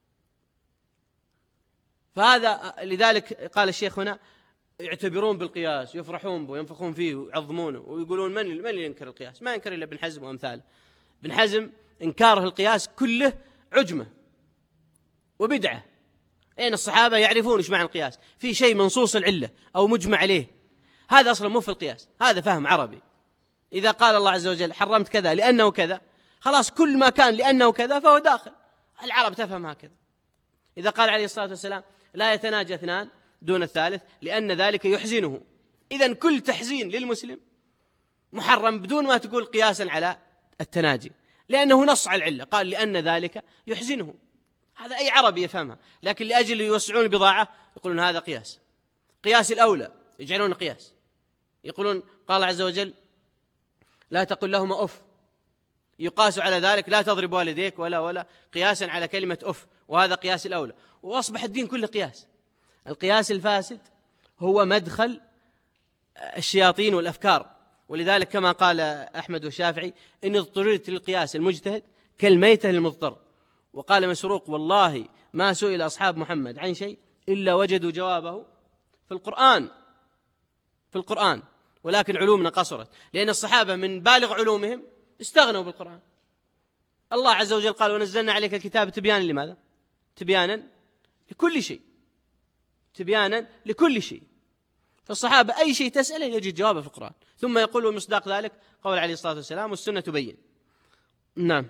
فهذا لذلك قال الشيخ هنا يعتبرون بالقياس، يفرحون به وينفخون فيه ويعظمونه ويقولون من اللي ينكر القياس؟ ما ينكر إلا ابن حزم وأمثاله. ابن حزم إنكاره القياس كله عجمة وبدعة. أين الصحابة يعرفون إيش معنى القياس؟ في شيء منصوص العلة أو مجمع عليه، هذا أصلا مو في القياس، هذا فهم عربي. إذا قال الله عز وجل حرمت كذا لأنه كذا، خلاص كل ما كان لأنه كذا فهو داخل. العرب تفهم هكذا. إذا قال عليه الصلاة والسلام لا يتناجى اثنان دون الثالث لأن ذلك يحزنه، إذن كل تحزين للمسلم محرم بدون ما تقول قياسا على التناجي، لأنه نص على العلة، قال لأن ذلك يحزنه. هذا أي عربي يفهمها. لكن لأجل يوسعون البضاعة يقولون هذا قياس، قياس الأولى يجعلون قياس. يقولون قال الله عز وجل لا تقل لهما أف، يقاس على ذلك لا تضرب والديك ولا قياسا على كلمة أف، وهذا قياس الأولى. وأصبح الدين كله قياس. القياس الفاسد هو مدخل الشياطين والأفكار. ولذلك كما قال أحمد والشافعي إن اضطررت للقياس المجتهد كالميتة للمضطر. وقال مسروق والله ما سئل أصحاب محمد عن شيء إلا وجدوا جوابه في القرآن، ولكن علومنا قصرت، لأن الصحابة من بالغ علومهم استغنوا بالقرآن. الله عز وجل قال ونزلنا عليك الكتاب تبيانا لماذا؟ تبيانا لكل شيء، تبيانا لكل شيء. فالصحابة أي شيء تسأله يجد جوابه في القرآن. ثم يقول مصداق ذلك قول عليه الصلاة والسلام والسنة تبين. نعم.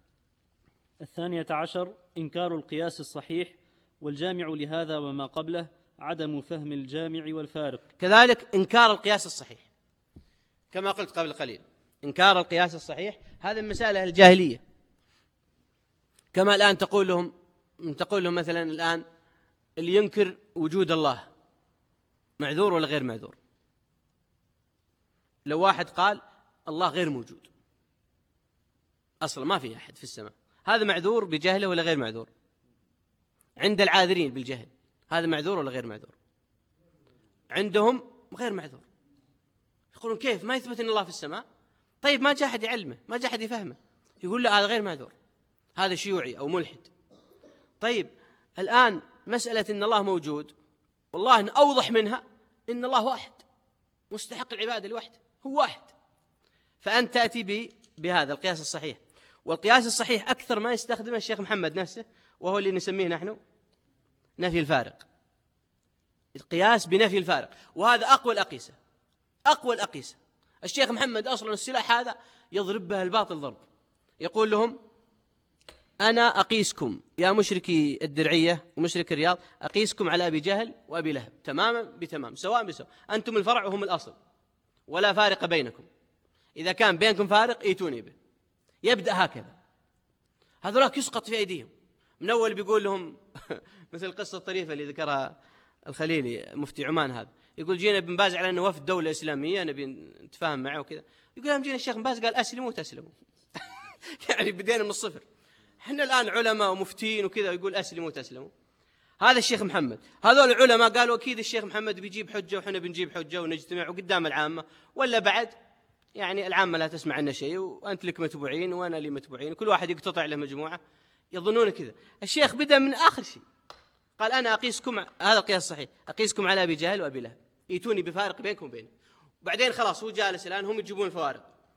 12 إنكار القياس الصحيح، والجامع لهذا وما قبله عدم فهم الجامع والفارق. كذلك إنكار القياس الصحيح كما قلت قبل قليل، إنكار القياس الصحيح هذا من مسائل الجاهلية. كما الآن تقول لهم مثلا الآن اللي ينكر وجود الله معذور ولا غير معذور؟ لو واحد قال الله غير موجود أصلا ما في أحد في السماء، هذا معذور بجهله ولا غير معذور؟ عند العاذرين بالجهل هذا معذور ولا غير معذور؟ عندهم غير معذور. يقولون كيف ما يثبت أن الله في السماء؟ طيب ما جاء أحد يعلمه، ما جاء أحد يفهمه، يقول لا هذا غير معذور، هذا شيوعي أو ملحد. طيب الآن مسألة أن الله موجود والله إن أوضح منها إن الله واحد مستحق العبادة لوحده، هو واحد. فأنت تأتي بهذا القياس الصحيح. والقياس الصحيح أكثر ما يستخدمه الشيخ محمد نفسه، وهو اللي نسميه نحن نفي الفارق. القياس بنفي الفارق، وهذا أقوى الأقيسة. الشيخ محمد أصلا السلاح هذا يضرب به الباطل ضرب. يقول لهم أنا أقيسكم يا مشركي الدرعية ومشرك الرياض، أقيسكم على أبي جهل وأبي لهب تماما بتمام، سواء بسواء، أنتم الفرع وهم الأصل ولا فارق بينكم. إذا كان بينكم فارق ائتوني به. يبدأ هكذا، هذولاك يسقط في أيديهم. من أول بيقول لهم مثل القصة الطريفة اللي ذكرها الخليلي مفتي عمان، هذا يقول جينا ابن باز على أنه وفد دولة إسلامية نبي نتفاهم معه وكذا، يقول لهم جينا الشيخ ابن باز قال أسلموا تسلموا. يعني بدينا من الصفر. احنا الآن علماء ومفتين وكذا يقول أسلموا تسلموا. هذا الشيخ محمد، هذول العلماء قالوا أكيد الشيخ محمد بيجيب حجة وحنا بنجيب حجة ونجتمع وقدام العامة، ولا بعد يعني العامة لا تسمع عنا شيء وأنت لك متبوعين وأنا لي متبوعين وكل واحد يقتطع له مجموعة، يظنون كذا. الشيخ بدأ من آخر شيء، قال أنا أقيسكم، هذا القياس الصحيح، أقيسكم على أبي جهل وأبي لهب، ائتوني بفارق بينكم وبينه. وبعدين خلاص هو جالس الآن هم يجيبون الفوارق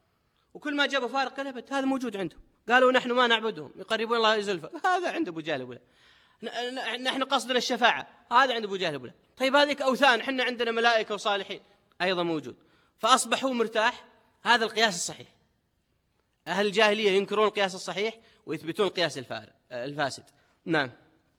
وكل ما جابوا فارق كلبت هذا موجود عندهم. قالوا نحن ما نعبدهم يقربون الله زلفى، هذا عند أبو جهل أبو لهب. نحن قصدنا الشفاعة، هذا عند أبو جهل أبو لهب. طيب هذيك أوثان، حنا عندنا ملائكة وصالحين، أيضا موجود. فأصبحوا مرتاح. هذا القياس الصحيح. أهل الجاهلية ينكرون القياس الصحيح ويثبتون القياس الفاسد. نعم.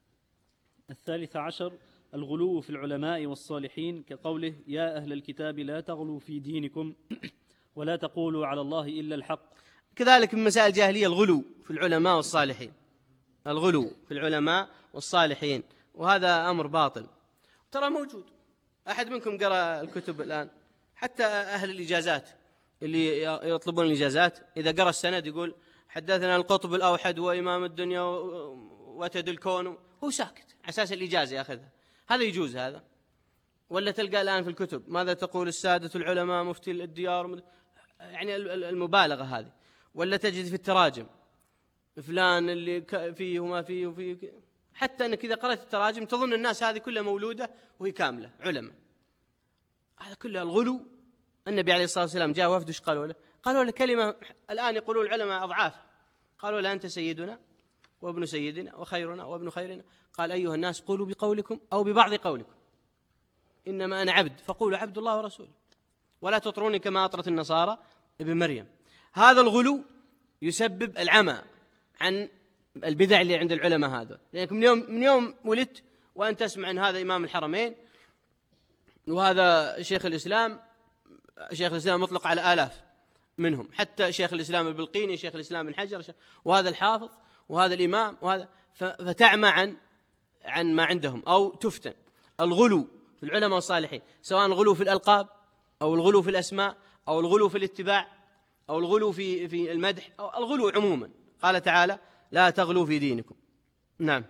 13 الغلو في العلماء والصالحين، كقوله يا أهل الكتاب لا تغلوا في دينكم ولا تقولوا على الله إلا الحق. كذلك من مسائل الجاهلية الغلو في العلماء والصالحين، الغلو في العلماء والصالحين، وهذا أمر باطل ترى موجود. أحد منكم قرأ الكتب الآن؟ حتى أهل الإجازات اللي يطلبون الإجازات إذا قرأ السند يقول حدثنا القطب الأوحد وإمام الدنيا وتد الكون، هو ساكت على أساس الإجازة يأخذها. هذا يجوز هذا؟ ولا تلقى الآن في الكتب ماذا تقول السادة العلماء مفتي الديار، يعني المبالغة هذه. ولا تجد في التراجم فلان اللي فيه وما فيه وفيه، حتى أنك إذا قرأت التراجم تظن الناس هذه كلها مولودة وهي كاملة علماء. هذا كله الغلو. النبي عليه الصلاة والسلام جاء وفد، ايش قالوا له؟ قالوا له كلمة الآن يقولون العلماء أضعاف، قالوا له أنت سيدنا وابن سيدنا وخيرنا وابن خيرنا. قال أيها الناس قولوا بقولكم أو ببعض قولكم، إنما أنا عبد فقولوا عبد الله ورسوله، ولا تطروني كما أطرت النصارى ابن مريم. هذا الغلو يسبب العمى عن البدع اللي عند العلماء. هذا لأنك من يوم ولدت وأنت تسمع أن هذا إمام الحرمين وهذا شيخ الإسلام مطلق على آلاف منهم، حتى شيخ الإسلام البلقيني، شيخ الإسلام بن حجر، وهذا الحافظ وهذا الإمام وهذا، فتعمى عن ما عندهم أو تفتن. الغلو في العلماء الصالحين، سواء الغلو في الألقاب أو الغلو في الأسماء أو الغلو في الاتباع أو الغلو في المدح أو الغلو عموما. قال تعالى لا تغلوا في دينكم. نعم.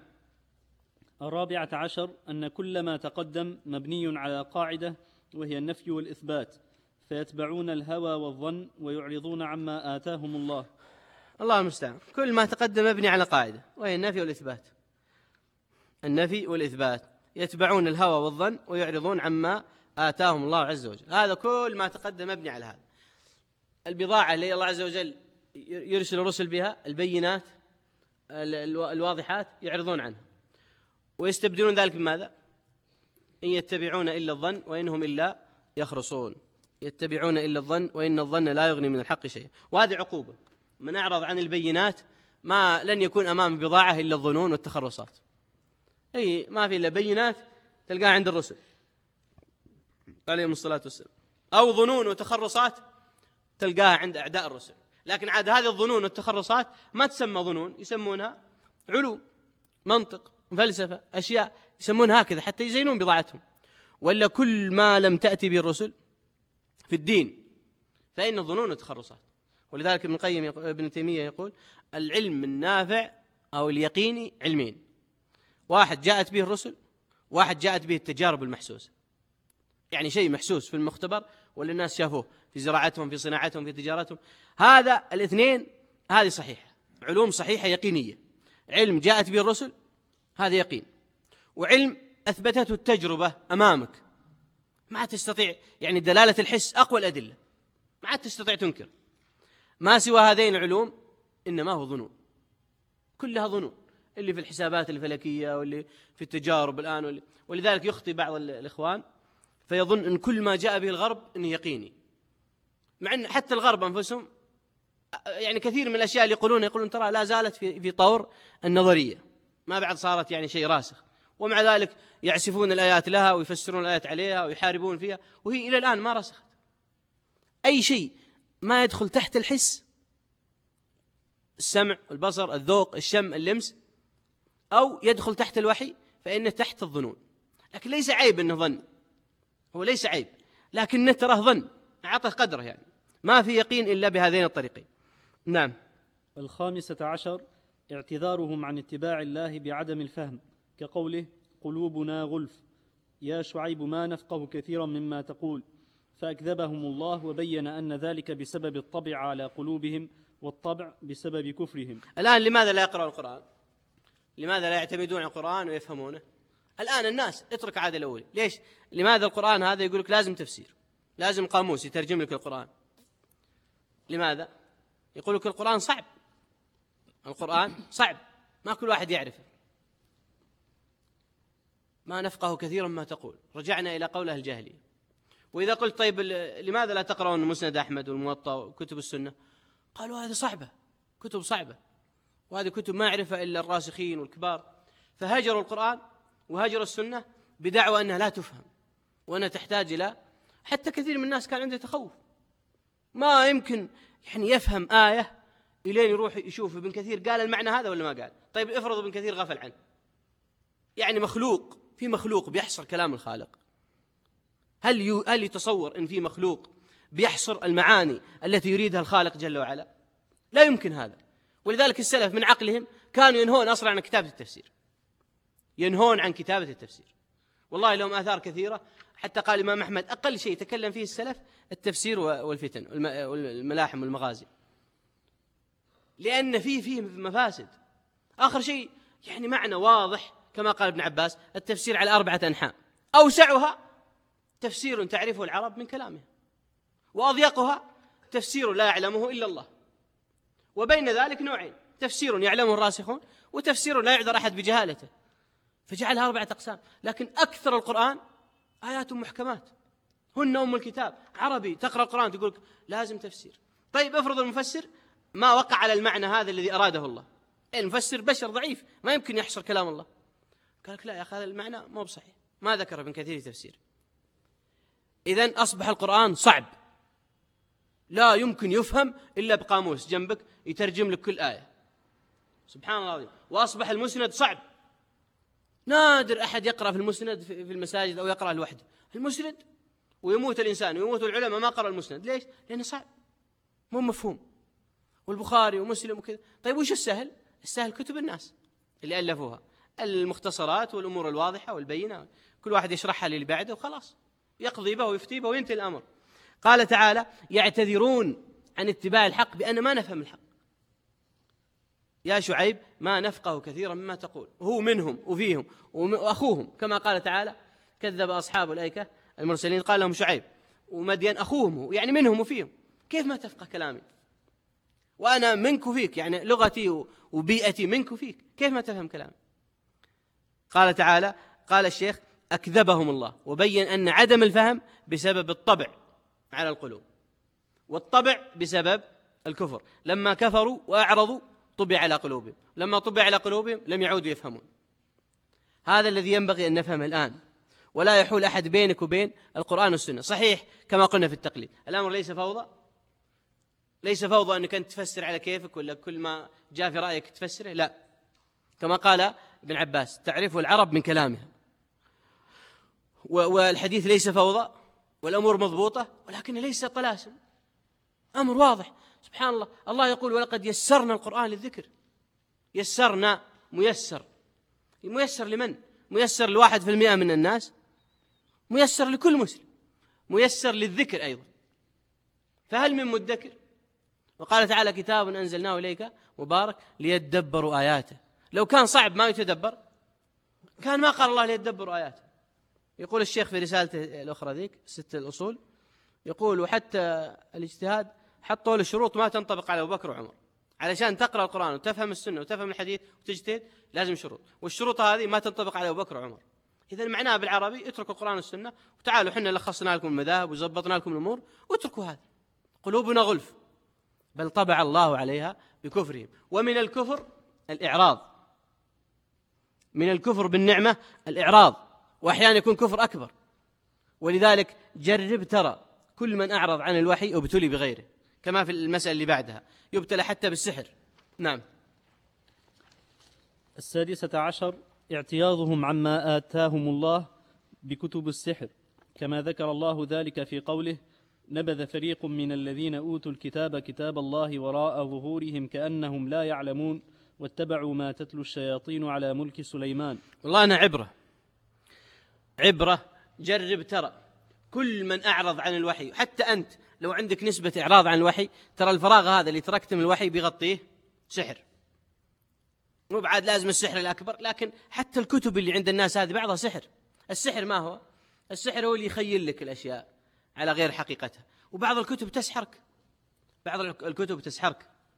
14 أن كل ما تقدم مبني على قاعدة وهي النفي والإثبات، فيتبعون الهوى والظن ويعرضون عما آتاهم الله. الله المستعان. كل ما تقدم مبني على قاعدة وهي النفي والإثبات. النفي والإثبات، يتبعون الهوى والظن ويعرضون عما آتاهم الله عز وجل. هذا كل ما تقدم مبني على هذا. البضاعة اللي الله عز وجل يرسل الرسل بها، البينات الواضحات، يعرضون عنها ويستبدلون ذلك بماذا؟ إن يتبعون إلا الظن وإنهم إلا يخرصون. يتبعون إلا الظن وإن الظن لا يغني من الحق شيئا. وهذه عقوبة من أعرض عن البينات، ما لن يكون أمام بضاعة إلا الظنون والتخرصات. أي ما في إلا بينات تلقاها عند الرسل عليهم الصلاة والسلام، أو ظنون وتخرصات تلقاها عند أعداء الرسل. لكن عاد هذه الظنون والتخرصات ما تسمى ظنون، يسمونها علوم، منطق، فلسفة، أشياء يسمونها هكذا حتى يزينون بضاعتهم. ولا كل ما لم تأتي به الرسل في الدين فإن الظنون والتخرصات. ولذلك ابن تيمية يقول العلم النافع أو اليقيني علمين: واحد جاءت به الرسل، واحد جاءت به التجارب المحسوسة. يعني شيء محسوس في المختبر واللي الناس شافوه في زراعتهم، في صناعتهم، في تجارتهم. هذا الاثنين هذه صحيحة، علوم صحيحة يقينية. علم جاءت به الرسل هذا يقين، وعلم أثبتته التجربة أمامك، ما تستطيع، يعني دلالة الحس أقوى الأدلة، ما تستطيع تنكر. ما سوى هذين العلوم إنما هو ظنون، كلها ظنون، اللي في الحسابات الفلكية واللي في التجارب الآن ولذلك يخطئ بعض الإخوان فيظن أن كل ما جاء به الغرب أنه يقيني، مع أن حتى الغرب أنفسهم يعني كثير من الأشياء اللي يقولون ترى لا زالت في طور النظرية، ما بعد صارت يعني شيء راسخ، ومع ذلك يعسفون الآيات لها ويفسرون الآيات عليها ويحاربون فيها، وهي إلى الآن ما رسخت. أي شيء ما يدخل تحت الحس، السمع، البصر، الذوق، الشم، اللمس، أو يدخل تحت الوحي، فإنه تحت الظنون. لكن ليس عيب أنه ظن، هو ليس عيب، لكن تراه ظن، أعطه قدره، يعني ما في يقين إلا بهذين الطريقين. نعم. 15 اعتذارهم عن اتباع الله بعدم الفهم، كقوله قلوبنا غلف يا شعيب ما نفقه كثيرا مما تقول، فأكذبهم الله وبين أن ذلك بسبب الطبع على قلوبهم، والطبع بسبب كفرهم. الآن لماذا لا يقرأون القرآن؟ لماذا لا يعتمدون على القرآن ويفهمونه؟ الآن الناس اترك عادة الأول. ليش؟ لماذا القرآن هذا يقولك لازم تفسير، لازم قاموس يترجم لك القرآن؟ لماذا؟ يقول لك القرآن صعب، القرآن صعب، ما كل واحد يعرفه، ما نفقه كثيرا ما تقول. رجعنا إلى قوله الجاهلية. وإذا قلت طيب لماذا لا تقرؤون مسند أحمد والموطأ وكتب السنة؟ قالوا هذه صعبة، كتب صعبة، وهذه كتب ما يعرفها إلا الراسخين والكبار. فهجروا القرآن وهجروا السنة بدعوى أنها لا تفهم وأنها تحتاج إلى، حتى كثير من الناس كان عنده تخوف، ما يمكن يعني يفهم آية إلين يروح يشوف ابن كثير قال المعنى هذا ولا ما قال. طيب افرض ابن كثير غفل عنه، يعني مخلوق، في مخلوق بيحصر كلام الخالق، هل يتصور أن في مخلوق بيحصر المعاني التي يريدها الخالق جل وعلا؟ لا يمكن هذا. ولذلك السلف من عقلهم كانوا ينهون أصلا عن كتابة التفسير، ينهون عن كتابة التفسير. والله لهم آثار كثيرة، حتى قال الإمام أحمد أقل شيء تكلم فيه السلف التفسير والفتن والملاحم والمغازي، لأن فيه مفاسد. آخر شيء يعني معنى واضح كما قال ابن عباس: التفسير على 4 أنحاء، أوسعها تفسير تعرفه العرب من كلامها، وأضيقها تفسير لا يعلمه إلا الله، وبين ذلك نوعين: تفسير يعلمه الراسخون، وتفسير لا يعذر أحد بجهالته. فجعلها 4 أقسام. لكن أكثر القرآن آيات محكمات هن أم الكتاب. عربي تقرأ القرآن تقول لازم تفسير. طيب افرض المفسر ما وقع على المعنى هذا الذي أراده الله، المفسر بشر ضعيف ما يمكن يحصر كلام الله، قال لك لا يا أخي هذا المعنى مو بصحيح، ما ذكر ابن كثير تفسير. إذن أصبح القرآن صعب، لا يمكن يفهم إلا بقاموس جنبك يترجم لك كل آية، سبحان الله العظيم. وأصبح المسند صعب، نادر أحد يقرأ في المسند في المساجد أو يقرأ لوحده المسند، ويموت الإنسان ويموت العلماء ما قرأ المسند. ليش؟ لأنه صعب، مو مفهوم. والبخاري ومسلم وكذا. طيب وش السهل؟ السهل كتب الناس اللي ألفوها، المختصرات والأمور الواضحة والبينة، كل واحد يشرحها للي بعده وخلاص يقضي به ويفتي به وينتهي الأمر. قال تعالى: يعتذرون عن اتباع الحق بأن ما نفهم الحق. يا شعيب ما نفقه كثيرا مما تقول. هو منهم وفيهم وأخوهم، كما قال تعالى: كذب أصحاب الأيكة المرسلين قال لهم شعيب، ومدين أخوهم هو، يعني منهم وفيهم. كيف ما تفقه كلامي وأنا منك وفيك، يعني لغتي وبيئتي منك وفيك، كيف ما تفهم كلامي؟ قال تعالى، قال الشيخ: أكذبهم الله، وبين أن عدم الفهم بسبب الطبع على القلوب، والطبع بسبب الكفر. لما كفروا وأعرضوا طبع على قلوبهم، لما طبع على قلوبهم لم يعودوا يفهمون. هذا الذي ينبغي أن نفهم الآن، ولا يحول أحد بينك وبين القرآن والسنة. صحيح كما قلنا في التقليد، الأمر ليس فوضى، ليس فوضى أنك أنت تفسر على كيفك ولا كل ما جاء في رأيك تفسره، لا، كما قال ابن عباس: تعرف العرب من كلامها. والحديث ليس فوضى والأمور مضبوطة، ولكن ليس طلاسم، أمر واضح. سبحان الله، الله يقول: ولقد يسرنا القرآن للذكر. يسرنا، ميسر. ميسر لمن؟ ميسر ل1% من الناس، ميسر لكل مسلم، ميسر للذكر أيضا. فهل من مدكر؟ وقال تعالى: كتاب أنزلناه إليك مبارك ليدبروا آياته. لو كان صعب ما يتدبر كان ما قال الله ليدبروا آياته. يقول الشيخ في رسالته الأخرى ذيك 6 الأصول، يقول: وحتى الاجتهاد حطوا له شروط ما تنطبق على أبو بكر وعمر. علشان تقرأ القرآن وتفهم السنة وتفهم الحديث وتجتهد لازم شروط، والشروط هذه ما تنطبق على أبو بكر وعمر. إذا معناه بالعربي: اتركوا القرآن والسنة وتعالوا حنا لخصنا لكم المذاهب وزبطنا لكم الأمور، واتركوا هذا. قلوبنا غلف، بل طبع الله عليها بكفرهم. ومن الكفر الإعراض، من الكفر بالنعمة الإعراض، وأحيانا يكون كفر أكبر. ولذلك جرب ترى كل من أعرض عن الوحي ابتلي بغيره، كما في المسألة اللي بعدها يبتلى حتى بالسحر. نعم. 16 اعتياضهم عما آتاهم الله بكتب السحر، كما ذكر الله ذلك في قوله: نبذ فريق من الذين أوتوا الكتاب كتاب الله وراء ظهورهم كأنهم لا يعلمون واتبعوا ما تتلو الشياطين على ملك سليمان. والله أنا عبرة. جرب ترى كل من أعرض عن الوحي، حتى أنت لو عندك نسبة إعراض عن الوحي، ترى الفراغ هذا اللي تركت من الوحي بيغطيه سحر. مو بعد لازم السحر الأكبر، لكن حتى الكتب اللي عند الناس هذه بعضها سحر. السحر ما هو؟ السحر هو اللي يخيل لك الأشياء على غير حقيقتها. وبعض الكتب تسحرك، بعض الكتب تسحرك.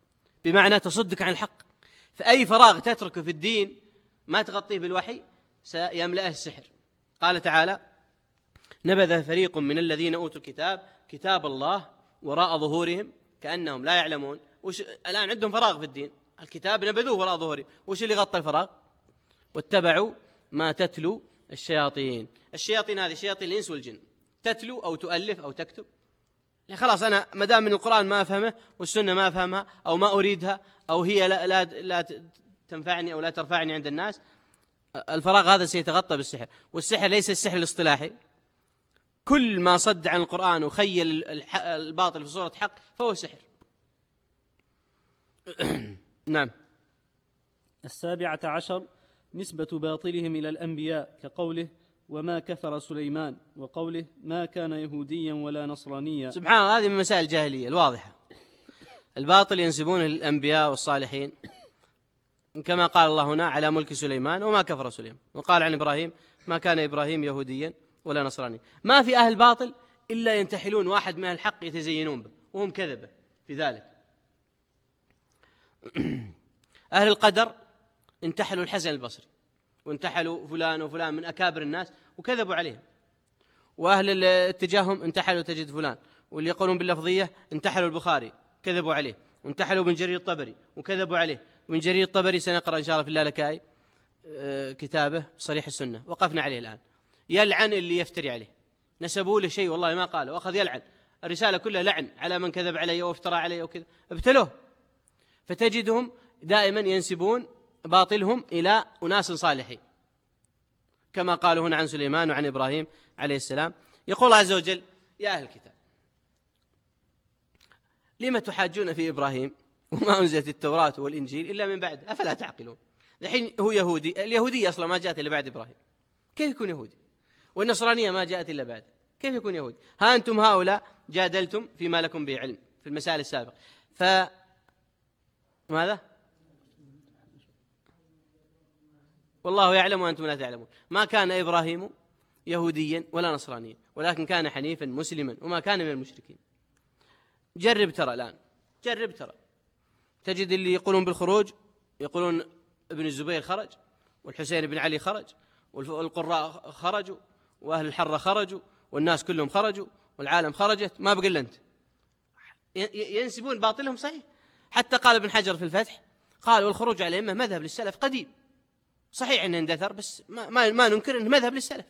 بمعنى تصدك عن الحق. فأي فراغ تتركه في الدين ما تغطيه بالوحي سيملأه السحر. قال تعالى: نبذ فريق من الذين أوتوا الكتاب كتاب الله وراء ظهورهم كأنهم لا يعلمون. الآن عندهم فراغ في الدين، الكتاب نبذوه وراء ظهورهم. وش اللي غطى الفراغ؟ واتبعوا ما تتلو الشياطين. الشياطين هذه شياطين الإنس والجن، تتلو أو تؤلف أو تكتب. يعني خلاص أنا مدام من القرآن ما أفهمه والسنة ما أفهمها أو ما أريدها أو هي لا تنفعني أو لا ترفعني عند الناس، الفراغ هذا سيتغطى بالسحر. والسحر ليس السحر الاصطلاحي، كل ما صد عن القرآن وخيل الباطل في صورة حق فهو سحر. نعم. 17 نسبة باطلهم إلى الأنبياء كقوله: وما كفر سليمان، وقوله: ما كان يهوديا ولا نصرانيا. سبحان الله، هذه من مسائل الجاهلية الواضحة. الباطل ينسبونه للأنبياء والصالحين، كما قال الله هنا على ملك سليمان: وما كفر سليمان. وقال عن إبراهيم: ما كان إبراهيم يهوديا ولا نصرانيا. ما في أهل باطل إلا ينتحلون واحد من الحق يتزينون به، وهم كذبة في ذلك. أهل القدر انتحلوا الحسن البصري، وانتحلوا فلان وفلان من أكابر الناس وكذبوا عليهم. وأهل الاتجاهم انتحلوا تجد فلان، واللي يقولون باللفظية انتحلوا البخاري كذبوا عليه، وانتحلوا بن جرير الطبري وكذبوا عليه. ومن جرير الطبري سنقرأ إن شاء الله في اللالكائي كتابه صريح السنة، وقفنا عليه الآن. يلعن اللي يفتري عليه، نسبوا له شيء والله ما قاله، وأخذ يلعن. الرسالة كلها لعن على من كذب عليه وافترى عليه وكذا، ابتلوه. فتجدهم دائما ينسبون باطلهم إلى أناس صالحين، كما قالوا هنا عن سليمان وعن إبراهيم عليه السلام. يقول الله عز وجل: يا أهل الكتاب لما تحاجون في إبراهيم وما أنزلت التوراة والإنجيل إلا من بعد، أفلا تعقلون؟ الحين هو يهودي، اليهودية أصلا ما جاءت إلا بعد إبراهيم، كيف يكون يهودي؟ والنصرانية ما جاءت إلا بعد، كيف يكون يهودي؟ ها أنتم هؤلاء جادلتم فيما لكم به علم في المسائل السابقة، ماذا؟ والله يعلم وأنتم لا تعلمون. ما كان إبراهيم يهوديا ولا نصرانيا، ولكن كان حنيفا مسلما وما كان من المشركين. جرب ترى الآن، جرب ترى، تجد اللي يقولون بالخروج يقولون ابن الزبير خرج، والحسين بن علي خرج، والقراء خرجوا، وأهل الحرة خرجوا، والناس كلهم خرجوا، والعالم خرجت، ما بقى إلا أنت. ينسبون باطلهم صحيح. حتى قال ابن حجر في الفتح، قال: والخروج على الأئمة مذهب للسلف قديم، صحيح أنه اندثر بس ما ننكر أنه مذهب للسلف.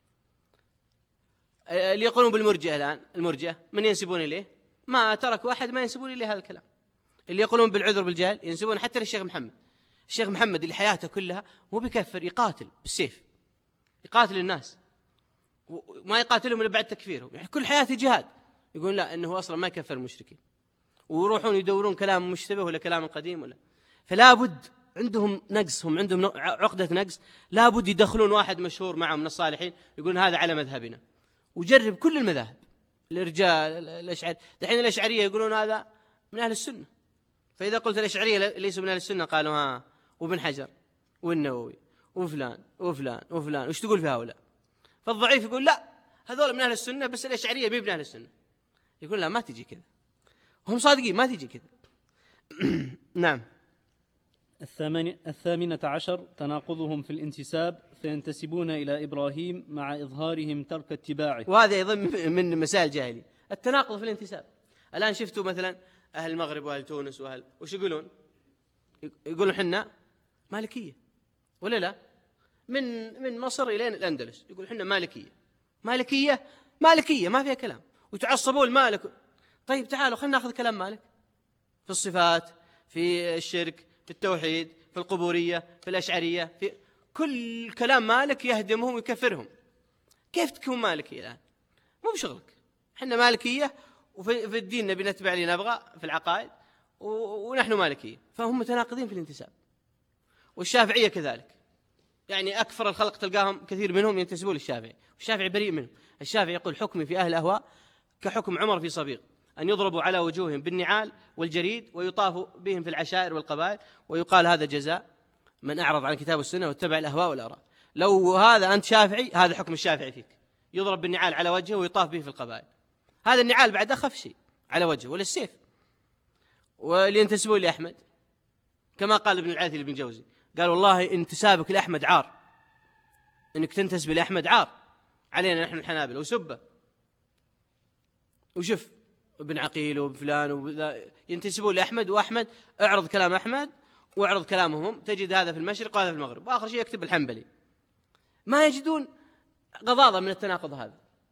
اللي يقولون بالمرجئة الآن، المرجئة من ينسبون إليه؟ ما ترك أحد ما ينسبون إليه هذا الكلام. اللي يقولون بالعذر بالجهل ينسبون حتى للشيخ محمد. الشيخ محمد اللي حياته كلها مو بكفر، يقاتل بالسيف، يقاتل الناس وما يقاتلهم إلا بعد تكفيرهم، يعني كل حياته جهاد. يقول لا، إنه أصلا ما يكفر المشركين، ويروحون يدورون كلام مشتبه ولا كلام قديم ولا. فلا بد عندهم نقص، هم عندهم عقدة نقص، لا بد يدخلون واحد مشهور معهم من الصالحين يقولون هذا على مذهبنا. وجرب كل المذاهب، الرجال، الأشعري، دحين الأشعرية يقولون هذا من أهل السنة. فإذا قلت الأشعرية ليسوا من أهل السنة قالوا ها، وابن حجر والنووي وفلان وفلان وفلان، وش تقول في هؤلاء؟ فالضعيف يقول لا، هذول من أهل السنة بس الأشعرية مي من أهل السنة. يقول لا، ما تجي كذا، هم صادقين، ما تجي كذا. نعم. 18 تناقضهم في الانتساب، فينتسبون إلى إبراهيم مع إظهارهم ترك اتباعه. وهذا أيضا من مسائل الجاهلية، التناقض في الانتساب. الآن شفتوا مثلا أهل المغرب وأهل تونس وش يقولون؟ يقولون حنا مالكية ولا لا؟ من مصر إلى الأندلس يقول حنا مالكية ما فيها كلام، وتعصبون المالك. طيب تعالوا خلينا نأخذ كلام مالك في الصفات، في الشرك، في التوحيد، في القبورية، في الأشعرية، في كل كلام مالك يهدمهم ويكفرهم. كيف تكون مالكية الآن؟ مو بشغلك، حنا مالكية وفي الدين نبي نتبع اللي نبغى في العقائد، ونحن مالكية. فهم متناقضين في الانتساب. والشافعية كذلك، يعني أكثر الخلق تلقاهم كثير منهم ينتسبون للشافعي، والشافعي بريء منهم. الشافعي يقول حكمي في أهل الأهواء كحكم عمر في صبيغ، أن يضربوا على وجوههم بالنعال والجريد ويطافوا بهم في العشائر والقبائل، ويقال هذا جزاء من أعرض عن الكتاب والسنة واتبع الأهواء والآراء. لو هذا أنت شافعي، هذا حكم الشافعي فيك، يضرب بالنعال على وجهه ويطاف به في القبائل. هذا النعال بعد أخف شيء على وجهه، ولا السيف. واللي ينتسبون لأحمد كما قال ابن العاثي لابن جوزي، قال والله انتسابك لأحمد عار، إنك تنتسب لأحمد عار علينا نحن الحنابلة وسبه. وشوف ابن عقيل وفلان ينتسبون لأحمد، وأحمد اعرض كلام أحمد واعرض كلامهم، تجد هذا في المشرق وهذا في المغرب، وآخر شيء يكتب الحنبلي. ما يجدون غضاضة من التناقض هذا.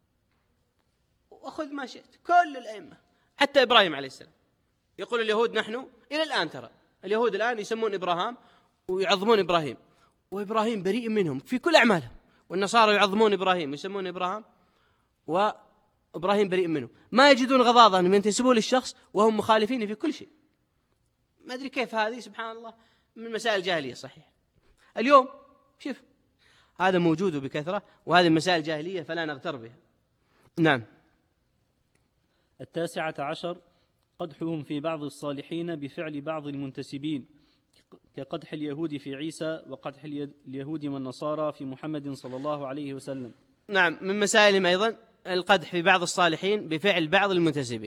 وأخذ ما شئت، كل الأئمة حتى إبراهيم عليه السلام يقول اليهود نحن إلى الآن، ترى اليهود الآن يسمون إبراهام ويعظمون إبراهيم، وإبراهيم بريء منهم في كل أعمالهم، والنصارى يعظمون إبراهيم ويسمون إبراهام وإبراهيم بريء منهم. ما يجدون غضاضة أن ينتسبون للشخص وهم مخالفين في كل شيء. ما أدري كيف هذه، سبحان الله، من مسائل الجاهلية. صحيح اليوم شوف هذا موجود بكثرة، وهذه مسائل جاهلية فلا نغتر بها. نعم. 19 قدحهم في بعض الصالحين بفعل بعض المنتسبين، كقدح اليهود في عيسى وقدح اليهود والنصارى في محمد صلى الله عليه وسلم. نعم، من مسائلهم أيضا القدح في بعض الصالحين بفعل بعض المنتسبين.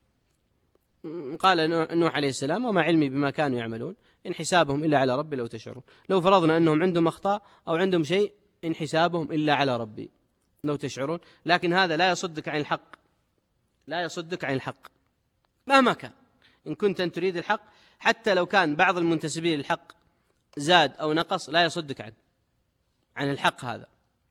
قال نوح عليه السلام وما علمي بما كانوا يعملون إن حسابهم إلا على ربي لو تشعرون. لو فرضنا أنهم عندهم أخطاء أو عندهم شيء، إن حسابهم إلا على ربي لو تشعرون. لكن هذا لا يصدك عن الحق، لا يصدك عن الحق مهما كان. إن كنت أن تريد الحق، حتى لو كان بعض المنتسبين للحق زاد أو نقص، لا يصدك عن الحق هذا.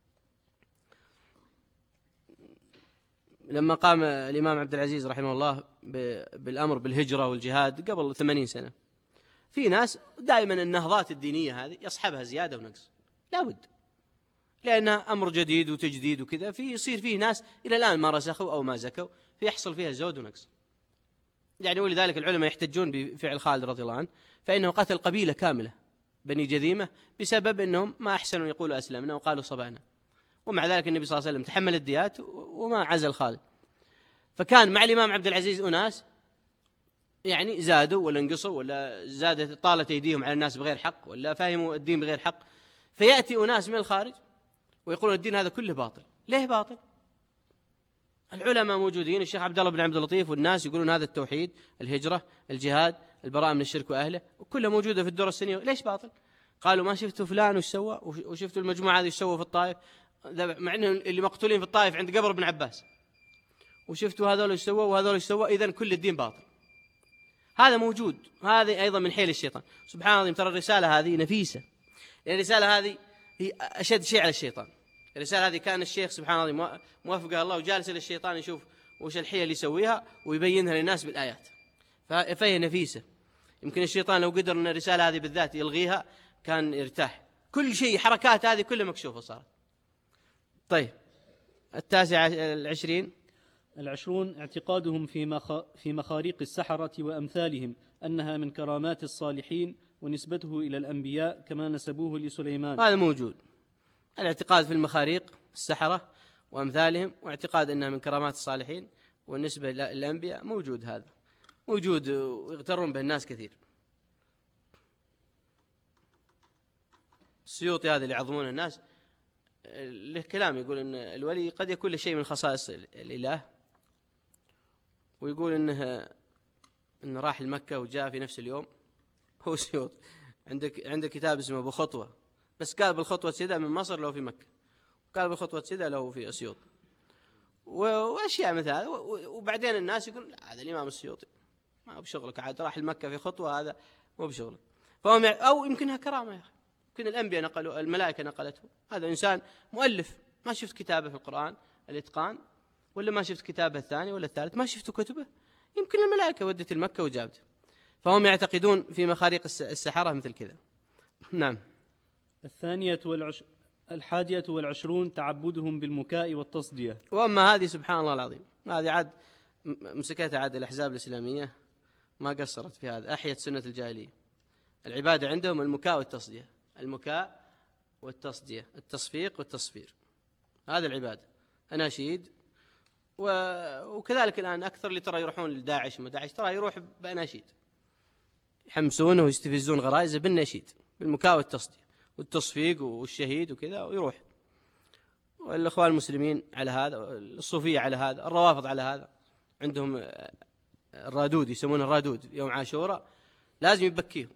لما قام الإمام عبد العزيز رحمه الله بالأمر بالهجرة والجهاد قبل 80 سنة، في ناس دائما النهضات الدينية هذه يصحبها زيادة ونقص، لا بد، لأنها أمر جديد وتجديد وكذا، يصير فيه ناس إلى الآن ما رسخوا أو ما زكوا، فيحصل فيها زود ونقص. يعني ولذلك العلماء يحتجون بفعل خالد رضي الله عنه، فإنه قتل قبيلة كاملة بني جذيمة بسبب أنهم ما أحسنوا يقولوا أسلمنا وقالوا صبعنا، ومع ذلك النبي صلى الله عليه وسلم تحمل الديات وما عزل خالد. فكان مع الإمام عبد العزيز أناس يعني زادوا ولا انقصوا، ولا زادت طالت أيديهم على الناس بغير حق، ولا فهموا الدين بغير حق، فيأتي أناس من الخارج ويقولون الدين هذا كله باطل. ليه باطل؟ العلماء موجودين، الشيخ عبد الله بن عبد اللطيف والناس يقولون هذا التوحيد، الهجرة، الجهاد، البراءة من الشرك وأهله، وكلها موجودة في الدورة السنية. ليش باطل؟ قالوا ما شفتوا فلان وش سوى، وشفتوا المجموعة هذه وش سووا في الطائف، مع أنهم اللي مقتولين في الطائف عند قبر ابن عباس، وشفتوا هذول وش سووا وهذول وش سووا، إذن كل الدين باطل. هذا موجود، هذه أيضا من حيل الشيطان. سبحان الله، ترى الرسالة هذه نفيسة، لأن الرسالة هذه هي أشد شيء على الشيطان. الرسالة هذه كان الشيخ سبحان الله موافقها الله وجالس للشيطان يشوف وش الحيل اللي يسويها ويبينها للناس بالآيات، فهي نفيسة. يمكن الشيطان لو قدر أن الرسالة هذه بالذات يلغيها كان يرتاح، كل شيء حركات هذه كلها مكشوفة صارت. طيب 29 اعتقادهم في مخاريق السحرة وأمثالهم أنها من كرامات الصالحين ونسبته إلى الأنبياء كما نسبوه لسليمان. هذا موجود، الاعتقاد في المخاريق السحرة وأمثالهم، واعتقاد أنها من كرامات الصالحين والنسبة للأنبياء موجود. هذا موجود ويغترون به الناس كثير. السيوطي هذا اللي يعظمون الناس له كلام يقول أن الولي قد يكون له شيء من خصائص الإله، ويقول إنه راح لمكة وجاء في نفس اليوم. هو سيوط عندك كتاب اسمه بخطوة، بس قال بالخطوة سيدة من مصر له في مكة، قال بالخطوة سيدة له في أسيوط، وأشياء مثل هذا. وبعدين الناس يقول هذا الإمام السيوطي ما بشغلك، عاد راح لمكة في خطوة، هذا مو بشغلك. فهم أو يمكنها كرامة يا أخي، يمكن الأنبياء نقلوا، الملائكة نقلته، هذا إنسان مؤلف، ما شفت كتابه في القرآن الإتقان، ولا ما شفت كتابه الثاني ولا الثالث، ما شفت كتبه، يمكن الملائكة ودت المكة وجابته. فهم يعتقدون في مخاريق السحرة مثل كذا. نعم. 21 تعبدهم بالمكاء والتصدية. وأما هذه سبحان الله العظيم، هذه عاد مسكتها عاد الأحزاب الإسلامية، ما قصرت في هذا، أحيت سنة الجاهلية. العبادة عندهم المكاء والتصدية، المكاء والتصدية، التصفيق والتصفير، هذا العبادة، أناشيد. وكذلك الآن أكثر اللي ترى يروحون لداعش وداعش ترى يروح بأناشيد، يحمسونه ويستفزون غرائزه بالنشيد، بالمكاء والتصدية والتصفيق والشهيد وكذا، ويروح. والإخوان المسلمين على هذا، الصوفية على هذا، الروافض على هذا، عندهم الرادود، يسمونه الرادود يوم عاشوراء، لازم يبكيهم،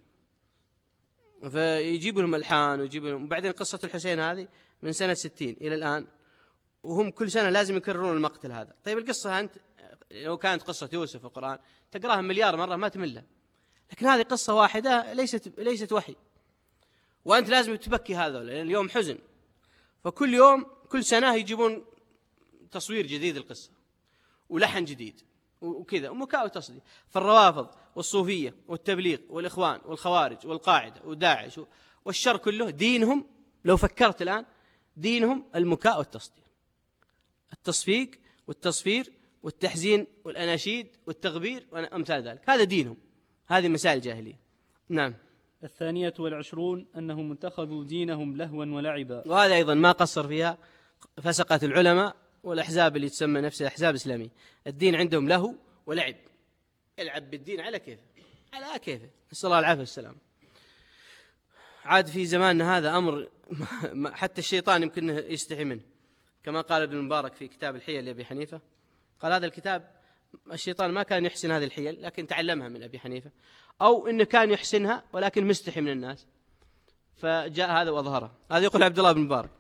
فيجيب لهم ألحان ويجيب لهم. وبعدين قصة الحسين هذه من سنة 60 إلى الآن، وهم كل سنة لازم يكررون المقتل هذا. طيب القصة أنت لو كانت قصة يوسف في القرآن تقراها مليار مرة ما تملها، لكن هذه قصة واحدة ليست وحي، وأنت لازم تبكي هذا، لأن اليوم حزن. فكل يوم كل سنة يجيبون تصوير جديد القصة ولحن جديد وكذا ومكاء وتصديق. فالروافض والصوفية والتبليغ والإخوان والخوارج والقاعدة وداعش والشر كله دينهم، لو فكرت الآن، دينهم المكاء والتصديق، التصفيق والتصفير والتحزين والأناشيد والتغبير وأمثال ذلك، هذا دينهم، هذه مسائل الجاهلية. نعم. 22 أنهم اتخذوا دينهم لهوا ولعبا، وهذا أيضا ما قصر فيها فسقة العلماء والأحزاب اللي تسمى نفسها أحزاب إسلامية. الدين عندهم لهو ولعب، يلعب بالدين على كيفه، على كيفه، نسأل الله العافية والسلام. عاد في زماننا هذا أمر حتى الشيطان يمكن يستحي منه، كما قال ابن المبارك في كتاب الحيل لأبي حنيفة، قال هذا الكتاب الشيطان ما كان يحسن هذه الحيل لكن تعلمها من أبي حنيفة، أو إنه كان يحسنها ولكن مستحي من الناس فجاء هذا وأظهرها. هذا يقول عبد الله بن مبارك.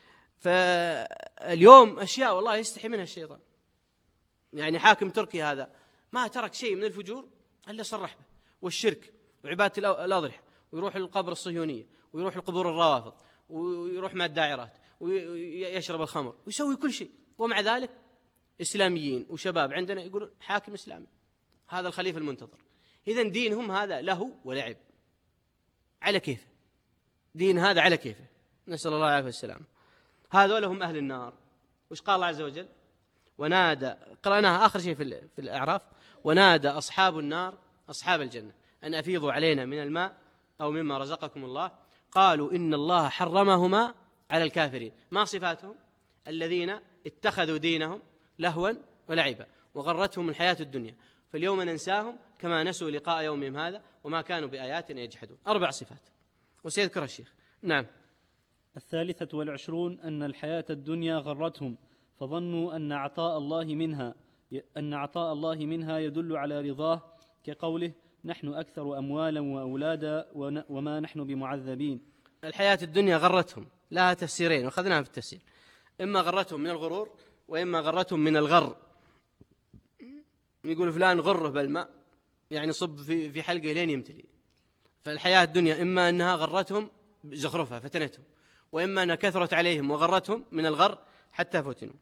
فاليوم أشياء والله يستحي منها الشيطان، يعني حاكم تركي هذا ما ترك شيء من الفجور إلا صرح به، والشرك وعبادة الأضرحة، ويروح للقبر الصهيونية، ويروح لقبور الروافض، ويروح مع الداعرات، ويشرب الخمر، ويسوي كل شيء. ومع ذلك إسلاميين وشباب عندنا يقولون حاكم إسلامي، هذا الخليفة المنتظر. إذن دينهم هذا له ولعب على كيفه، دين هذا على كيفه، نسأل الله العافية والسلام. هذول هم أهل النار. وش قال الله عز وجل؟ ونادى، قرأناها آخر شيء في الأعراف، ونادى أصحاب النار أصحاب الجنة أن أفيضوا علينا من الماء أو مما رزقكم الله، قالوا إن الله حرمهما على الكافرين. ما صفاتهم؟ الذين اتخذوا دينهم لهوا ولعبا وغرتهم الحياة الدنيا، فاليوم ننساهم كما نسوا لقاء يومهم هذا وما كانوا بآياتنا يجحدون. 4 صفات وسيذكر الشيخ. نعم. 23 أن الحياة الدنيا غرتهم فظنوا أن عطاء الله منها يدل على رضاه، كقوله نحن أكثر أموالا وأولادا وما نحن بمعذبين. الحياة الدنيا غرتهم، لها تفسيرين وأخذناها في التفسير، إما غرتهم من الغرور وإما غرتهم من الغر. يقول فلان غره بالماء، يعني صب في حلقه لين يمتلي. فالحياة الدنيا إما أنها غرتهم زخرفها فتنتهم، وإما أنها كثرت عليهم وغرتهم من الغر حتى فتنوا.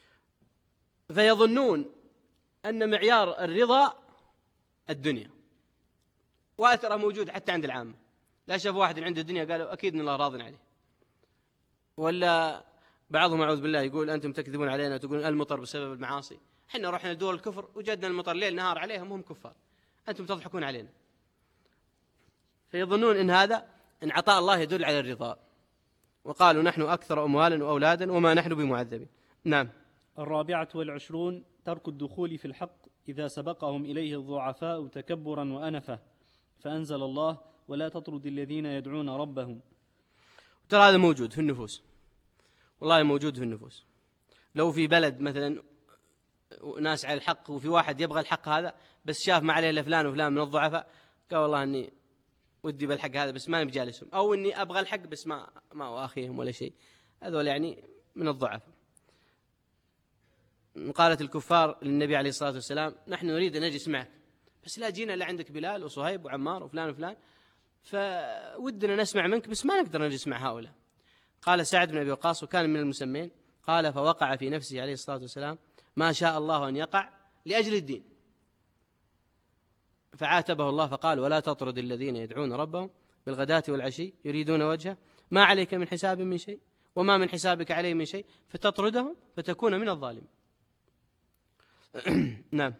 فيظنون أن معيار الرضا الدنيا، وأثره موجود حتى عند العامة. لا شاف واحد عنده الدنيا قالوا أكيد أن الله راضٍ عليه. ولا بعضهم أعوذ بالله يقول أنتم تكذبون علينا وتقولون المطر بسبب المعاصي، حنا رحنا لدول الكفر وجدنا المطر ليل نهار عليهم وهم كفار، أنتم تضحكون علينا. فيظنون إن هذا إن عطاء الله يدل على الرضا، وقالوا نحن أكثر أموالا وأولادا وما نحن بمعذبين. نعم. 24 ترك الدخول في الحق إذا سبقهم إليه الضعفاء تكبرا وأنفة، فأنزل الله ولا تطرد الذين يدعون ربهم. ترى هذا موجود في النفوس، والله موجود في النفوس. لو في بلد مثلا ناس على الحق وفي واحد يبغى الحق هذا بس شاف ما عليه إلا فلان وفلان من الضعفاء، قال والله أني ودي بالحق هذا بس ما بجالسهم، أو أني أبغى الحق بس ما أخيهم ولا شيء، هذول يعني من الضعفاء. قالت الكفار للنبي عليه الصلاة والسلام نحن نريد أن نجلس معك بس لا جينا إلا عندك بلال وصهيب وعمار وفلان وفلان، فودنا نسمع منك بس ما نقدر نجلس مع هؤلاء. قال سعد بن أبي وقاص وكان من المسمين، قال فوقع في نفسه عليه الصلاة والسلام ما شاء الله أن يقع لأجل الدين، فعاتبه الله فقال ولا تطرد الذين يدعون ربهم بالغداة والعشي يريدون وجهه ما عليك من حساب من شيء وما من حسابك عليه من شيء فتطردهم فتكون من الظالمين. نعم.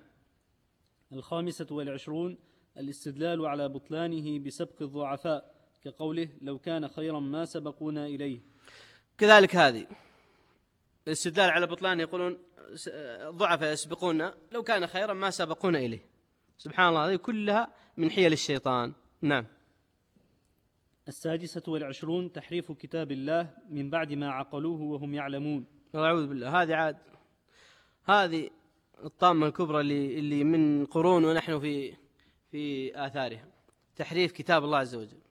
25 الاستدلال على بطلانه بسبق الضعفاء، كقوله لو كان خيرا ما سبقونا إليه. كذلك هذه الاستدلال على بطلانه، يقولون الضعفاء يسبقونا، لو كان خيرا ما سبقونا إليه. سبحان الله، هذه كلها من حيل الشيطان. نعم. 26 تحريف كتاب الله من بعد ما عقلوه وهم يعلمون. أعوذ بالله. هذه الطامة الكبرى اللي من قرون ونحن في آثارها، تحريف كتاب الله عز وجل،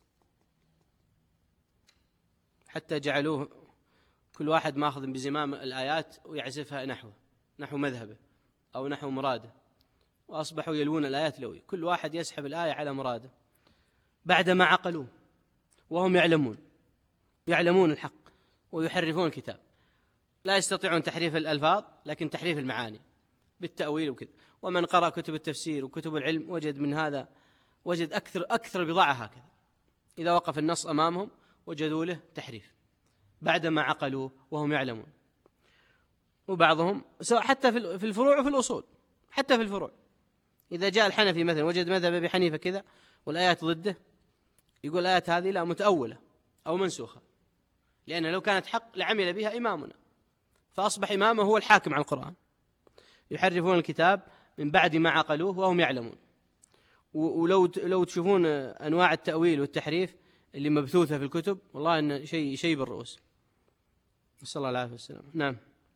حتى جعلوه كل واحد ماخذ بزمام الآيات ويعزفها نحو مذهبه أو نحو مراده، وأصبحوا يلوون الآيات لوي، كل واحد يسحب الآية على مراده بعدما عقلوه وهم يعلمون الحق ويحرفون الكتاب. لا يستطيعون تحريف الألفاظ لكن تحريف المعاني بالتأويل وكذا. ومن قرأ كتب التفسير وكتب العلم وجد أكثر بضاعة هكذا، إذا وقف النص أمامهم وجدوا له تحريف بعدما عقلوه وهم يعلمون. وبعضهم سواء حتى في الفروع وفي الأصول، حتى في الفروع إذا جاء الحنفي مثلا وجد مذهب أبي حنيفة كذا والآيات ضده، يقول الآيات هذه لا متأولة أو منسوخة، لأن لو كانت حق لعمل بها إمامنا، فأصبح إمامه هو الحاكم على القرآن. يحرفون الكتاب من بعد ما عقلوه وهم يعلمون. ولو تشوفون أنواع التأويل والتحريف اللي مبثوثة في الكتب، والله إن شيء بالرؤوس، نسأل الله العافية والسلام. نعم.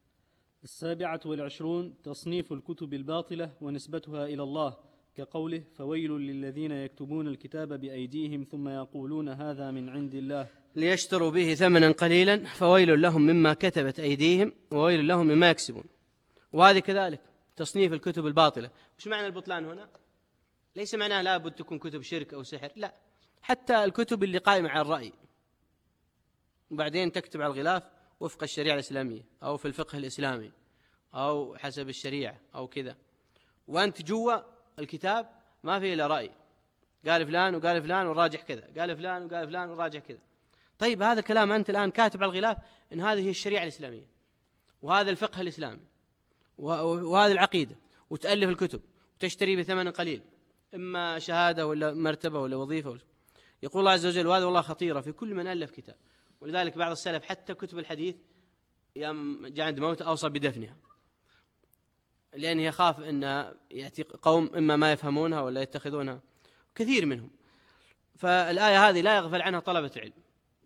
27 تصنيف الكتب الباطلة ونسبتها إلى الله، كقوله: فويل للذين يكتبون الكتاب بأيديهم ثم يقولون هذا من عند الله ليشتروا به ثمنا قليلا فويل لهم مما كتبت أيديهم وويل لهم مما يكسبون. وهذه كذلك تصنيف الكتب الباطلة. وش معنى البطلان هنا؟ ليس معناه لا بد تكون كتب شرك أو سحر، لا، حتى الكتب اللي قائمة على الرأي وبعدين تكتب على الغلاف وفق الشريعة الإسلامية أو في الفقه الإسلامي أو حسب الشريعة أو كذا، وأنت جوا الكتاب ما فيه إلا رأي، قال فلان وقال فلان وراجح كذا، قال فلان وقال فلان وراجح كذا. طيب هذا كلام أنت الآن كاتب على الغلاف إن هذه هي الشريعة الإسلامية وهذا الفقه الإسلامي وهذه العقيدة، وتألف الكتب وتشتري بثمن قليل، إما شهادة ولا مرتبة ولا وظيفة يقول الله عز وجل، وهذا والله خطيرة في كل من ألف كتاب. ولذلك بعض السلف حتى كتب الحديث يوم جاء عند موت أوصى بدفنها، لأنه يخاف أن يأتي قوم إما ما يفهمونها ولا يتخذونها، كثير منهم. فالآية هذه لا يغفل عنها طلبة العلم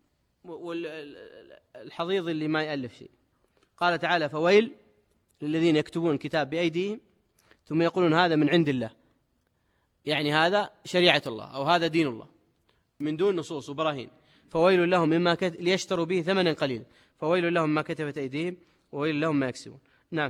والحضيض اللي ما يألف شيء. قال تعالى: فويل للذين يكتبون الكتاب بأيديهم ثم يقولون هذا من عند الله، يعني هذا شريعة الله أو هذا دين الله من دون نصوص وبراهين. فويل لهم مما ليشتروا به ثمنا قليلا فويل لهم ما كتبت أيديهم وويل لهم ما يكسبون. نعم.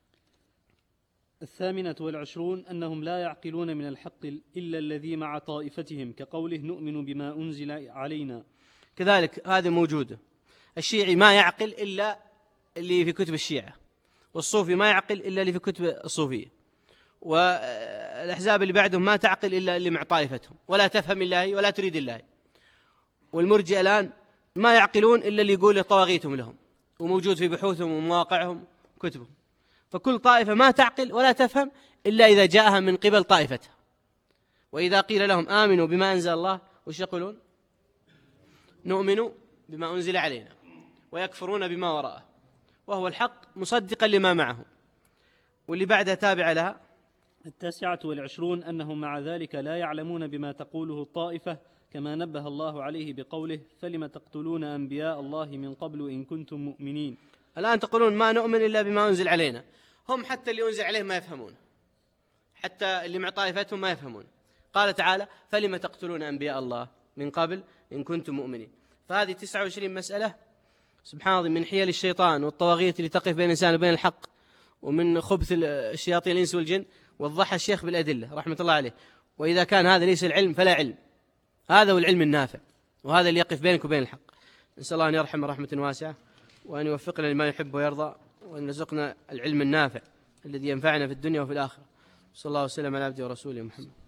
28 أنهم لا يعقلون من الحق إلا الذي مع طائفتهم، كقوله: نؤمن بما أنزل علينا. كذلك هذه موجودة. الشيعي ما يعقل إلا اللي في كتب الشيعة، والصوفي ما يعقل إلا اللي في كتب الصوفية، والأحزاب اللي بعدهم ما تعقل إلا اللي مع طائفتهم، ولا تفهم الله ولا تريد الله. والمرجئة الآن ما يعقلون إلا اللي يقول طواغيتهم لهم، وموجود في بحوثهم ومواقعهم وكتبهم. فكل طائفة ما تعقل ولا تفهم إلا إذا جاءها من قبل طائفتها. وإذا قيل لهم آمنوا بما أنزل الله وش يقولون؟ نؤمن بما أنزل علينا، ويكفرون بما وراءه وهو الحق مصدقا لما معه. واللي بعدها تابع لها. 29 أنهم مع ذلك لا يعلمون بما تقوله الطائفة، كما نبه الله عليه بقوله: فلم تقتلون أنبياء الله من قبل إن كنتم مؤمنين. الآن تقولون ما نؤمن إلا بما أنزل علينا، هم حتى اللي أنزل عليه ما يفهمون، حتى اللي مع طائفتهم ما يفهمون. قال تعالى: فلم تقتلون أنبياء الله من قبل إن كنتم مؤمنين. فهذه 29 مسألة سبحان الله من حيل الشيطان والطواغيت اللي تقف بين الإنسان وبين الحق، ومن خبث الشياطين الإنس والجن. وضحها الشيخ بالأدلة رحمة الله عليه. وإذا كان هذا ليس العلم فلا علم، هذا هو العلم النافع، وهذا اللي يقف بينك وبين الحق. نسأل الله أن يرحم رحمة واسعة، وأن يوفقنا لما يحب ويرضى، وأن يرزقنا العلم النافع الذي ينفعنا في الدنيا وفي الآخرة. صلى الله وسلم على عبده ورسوله محمد.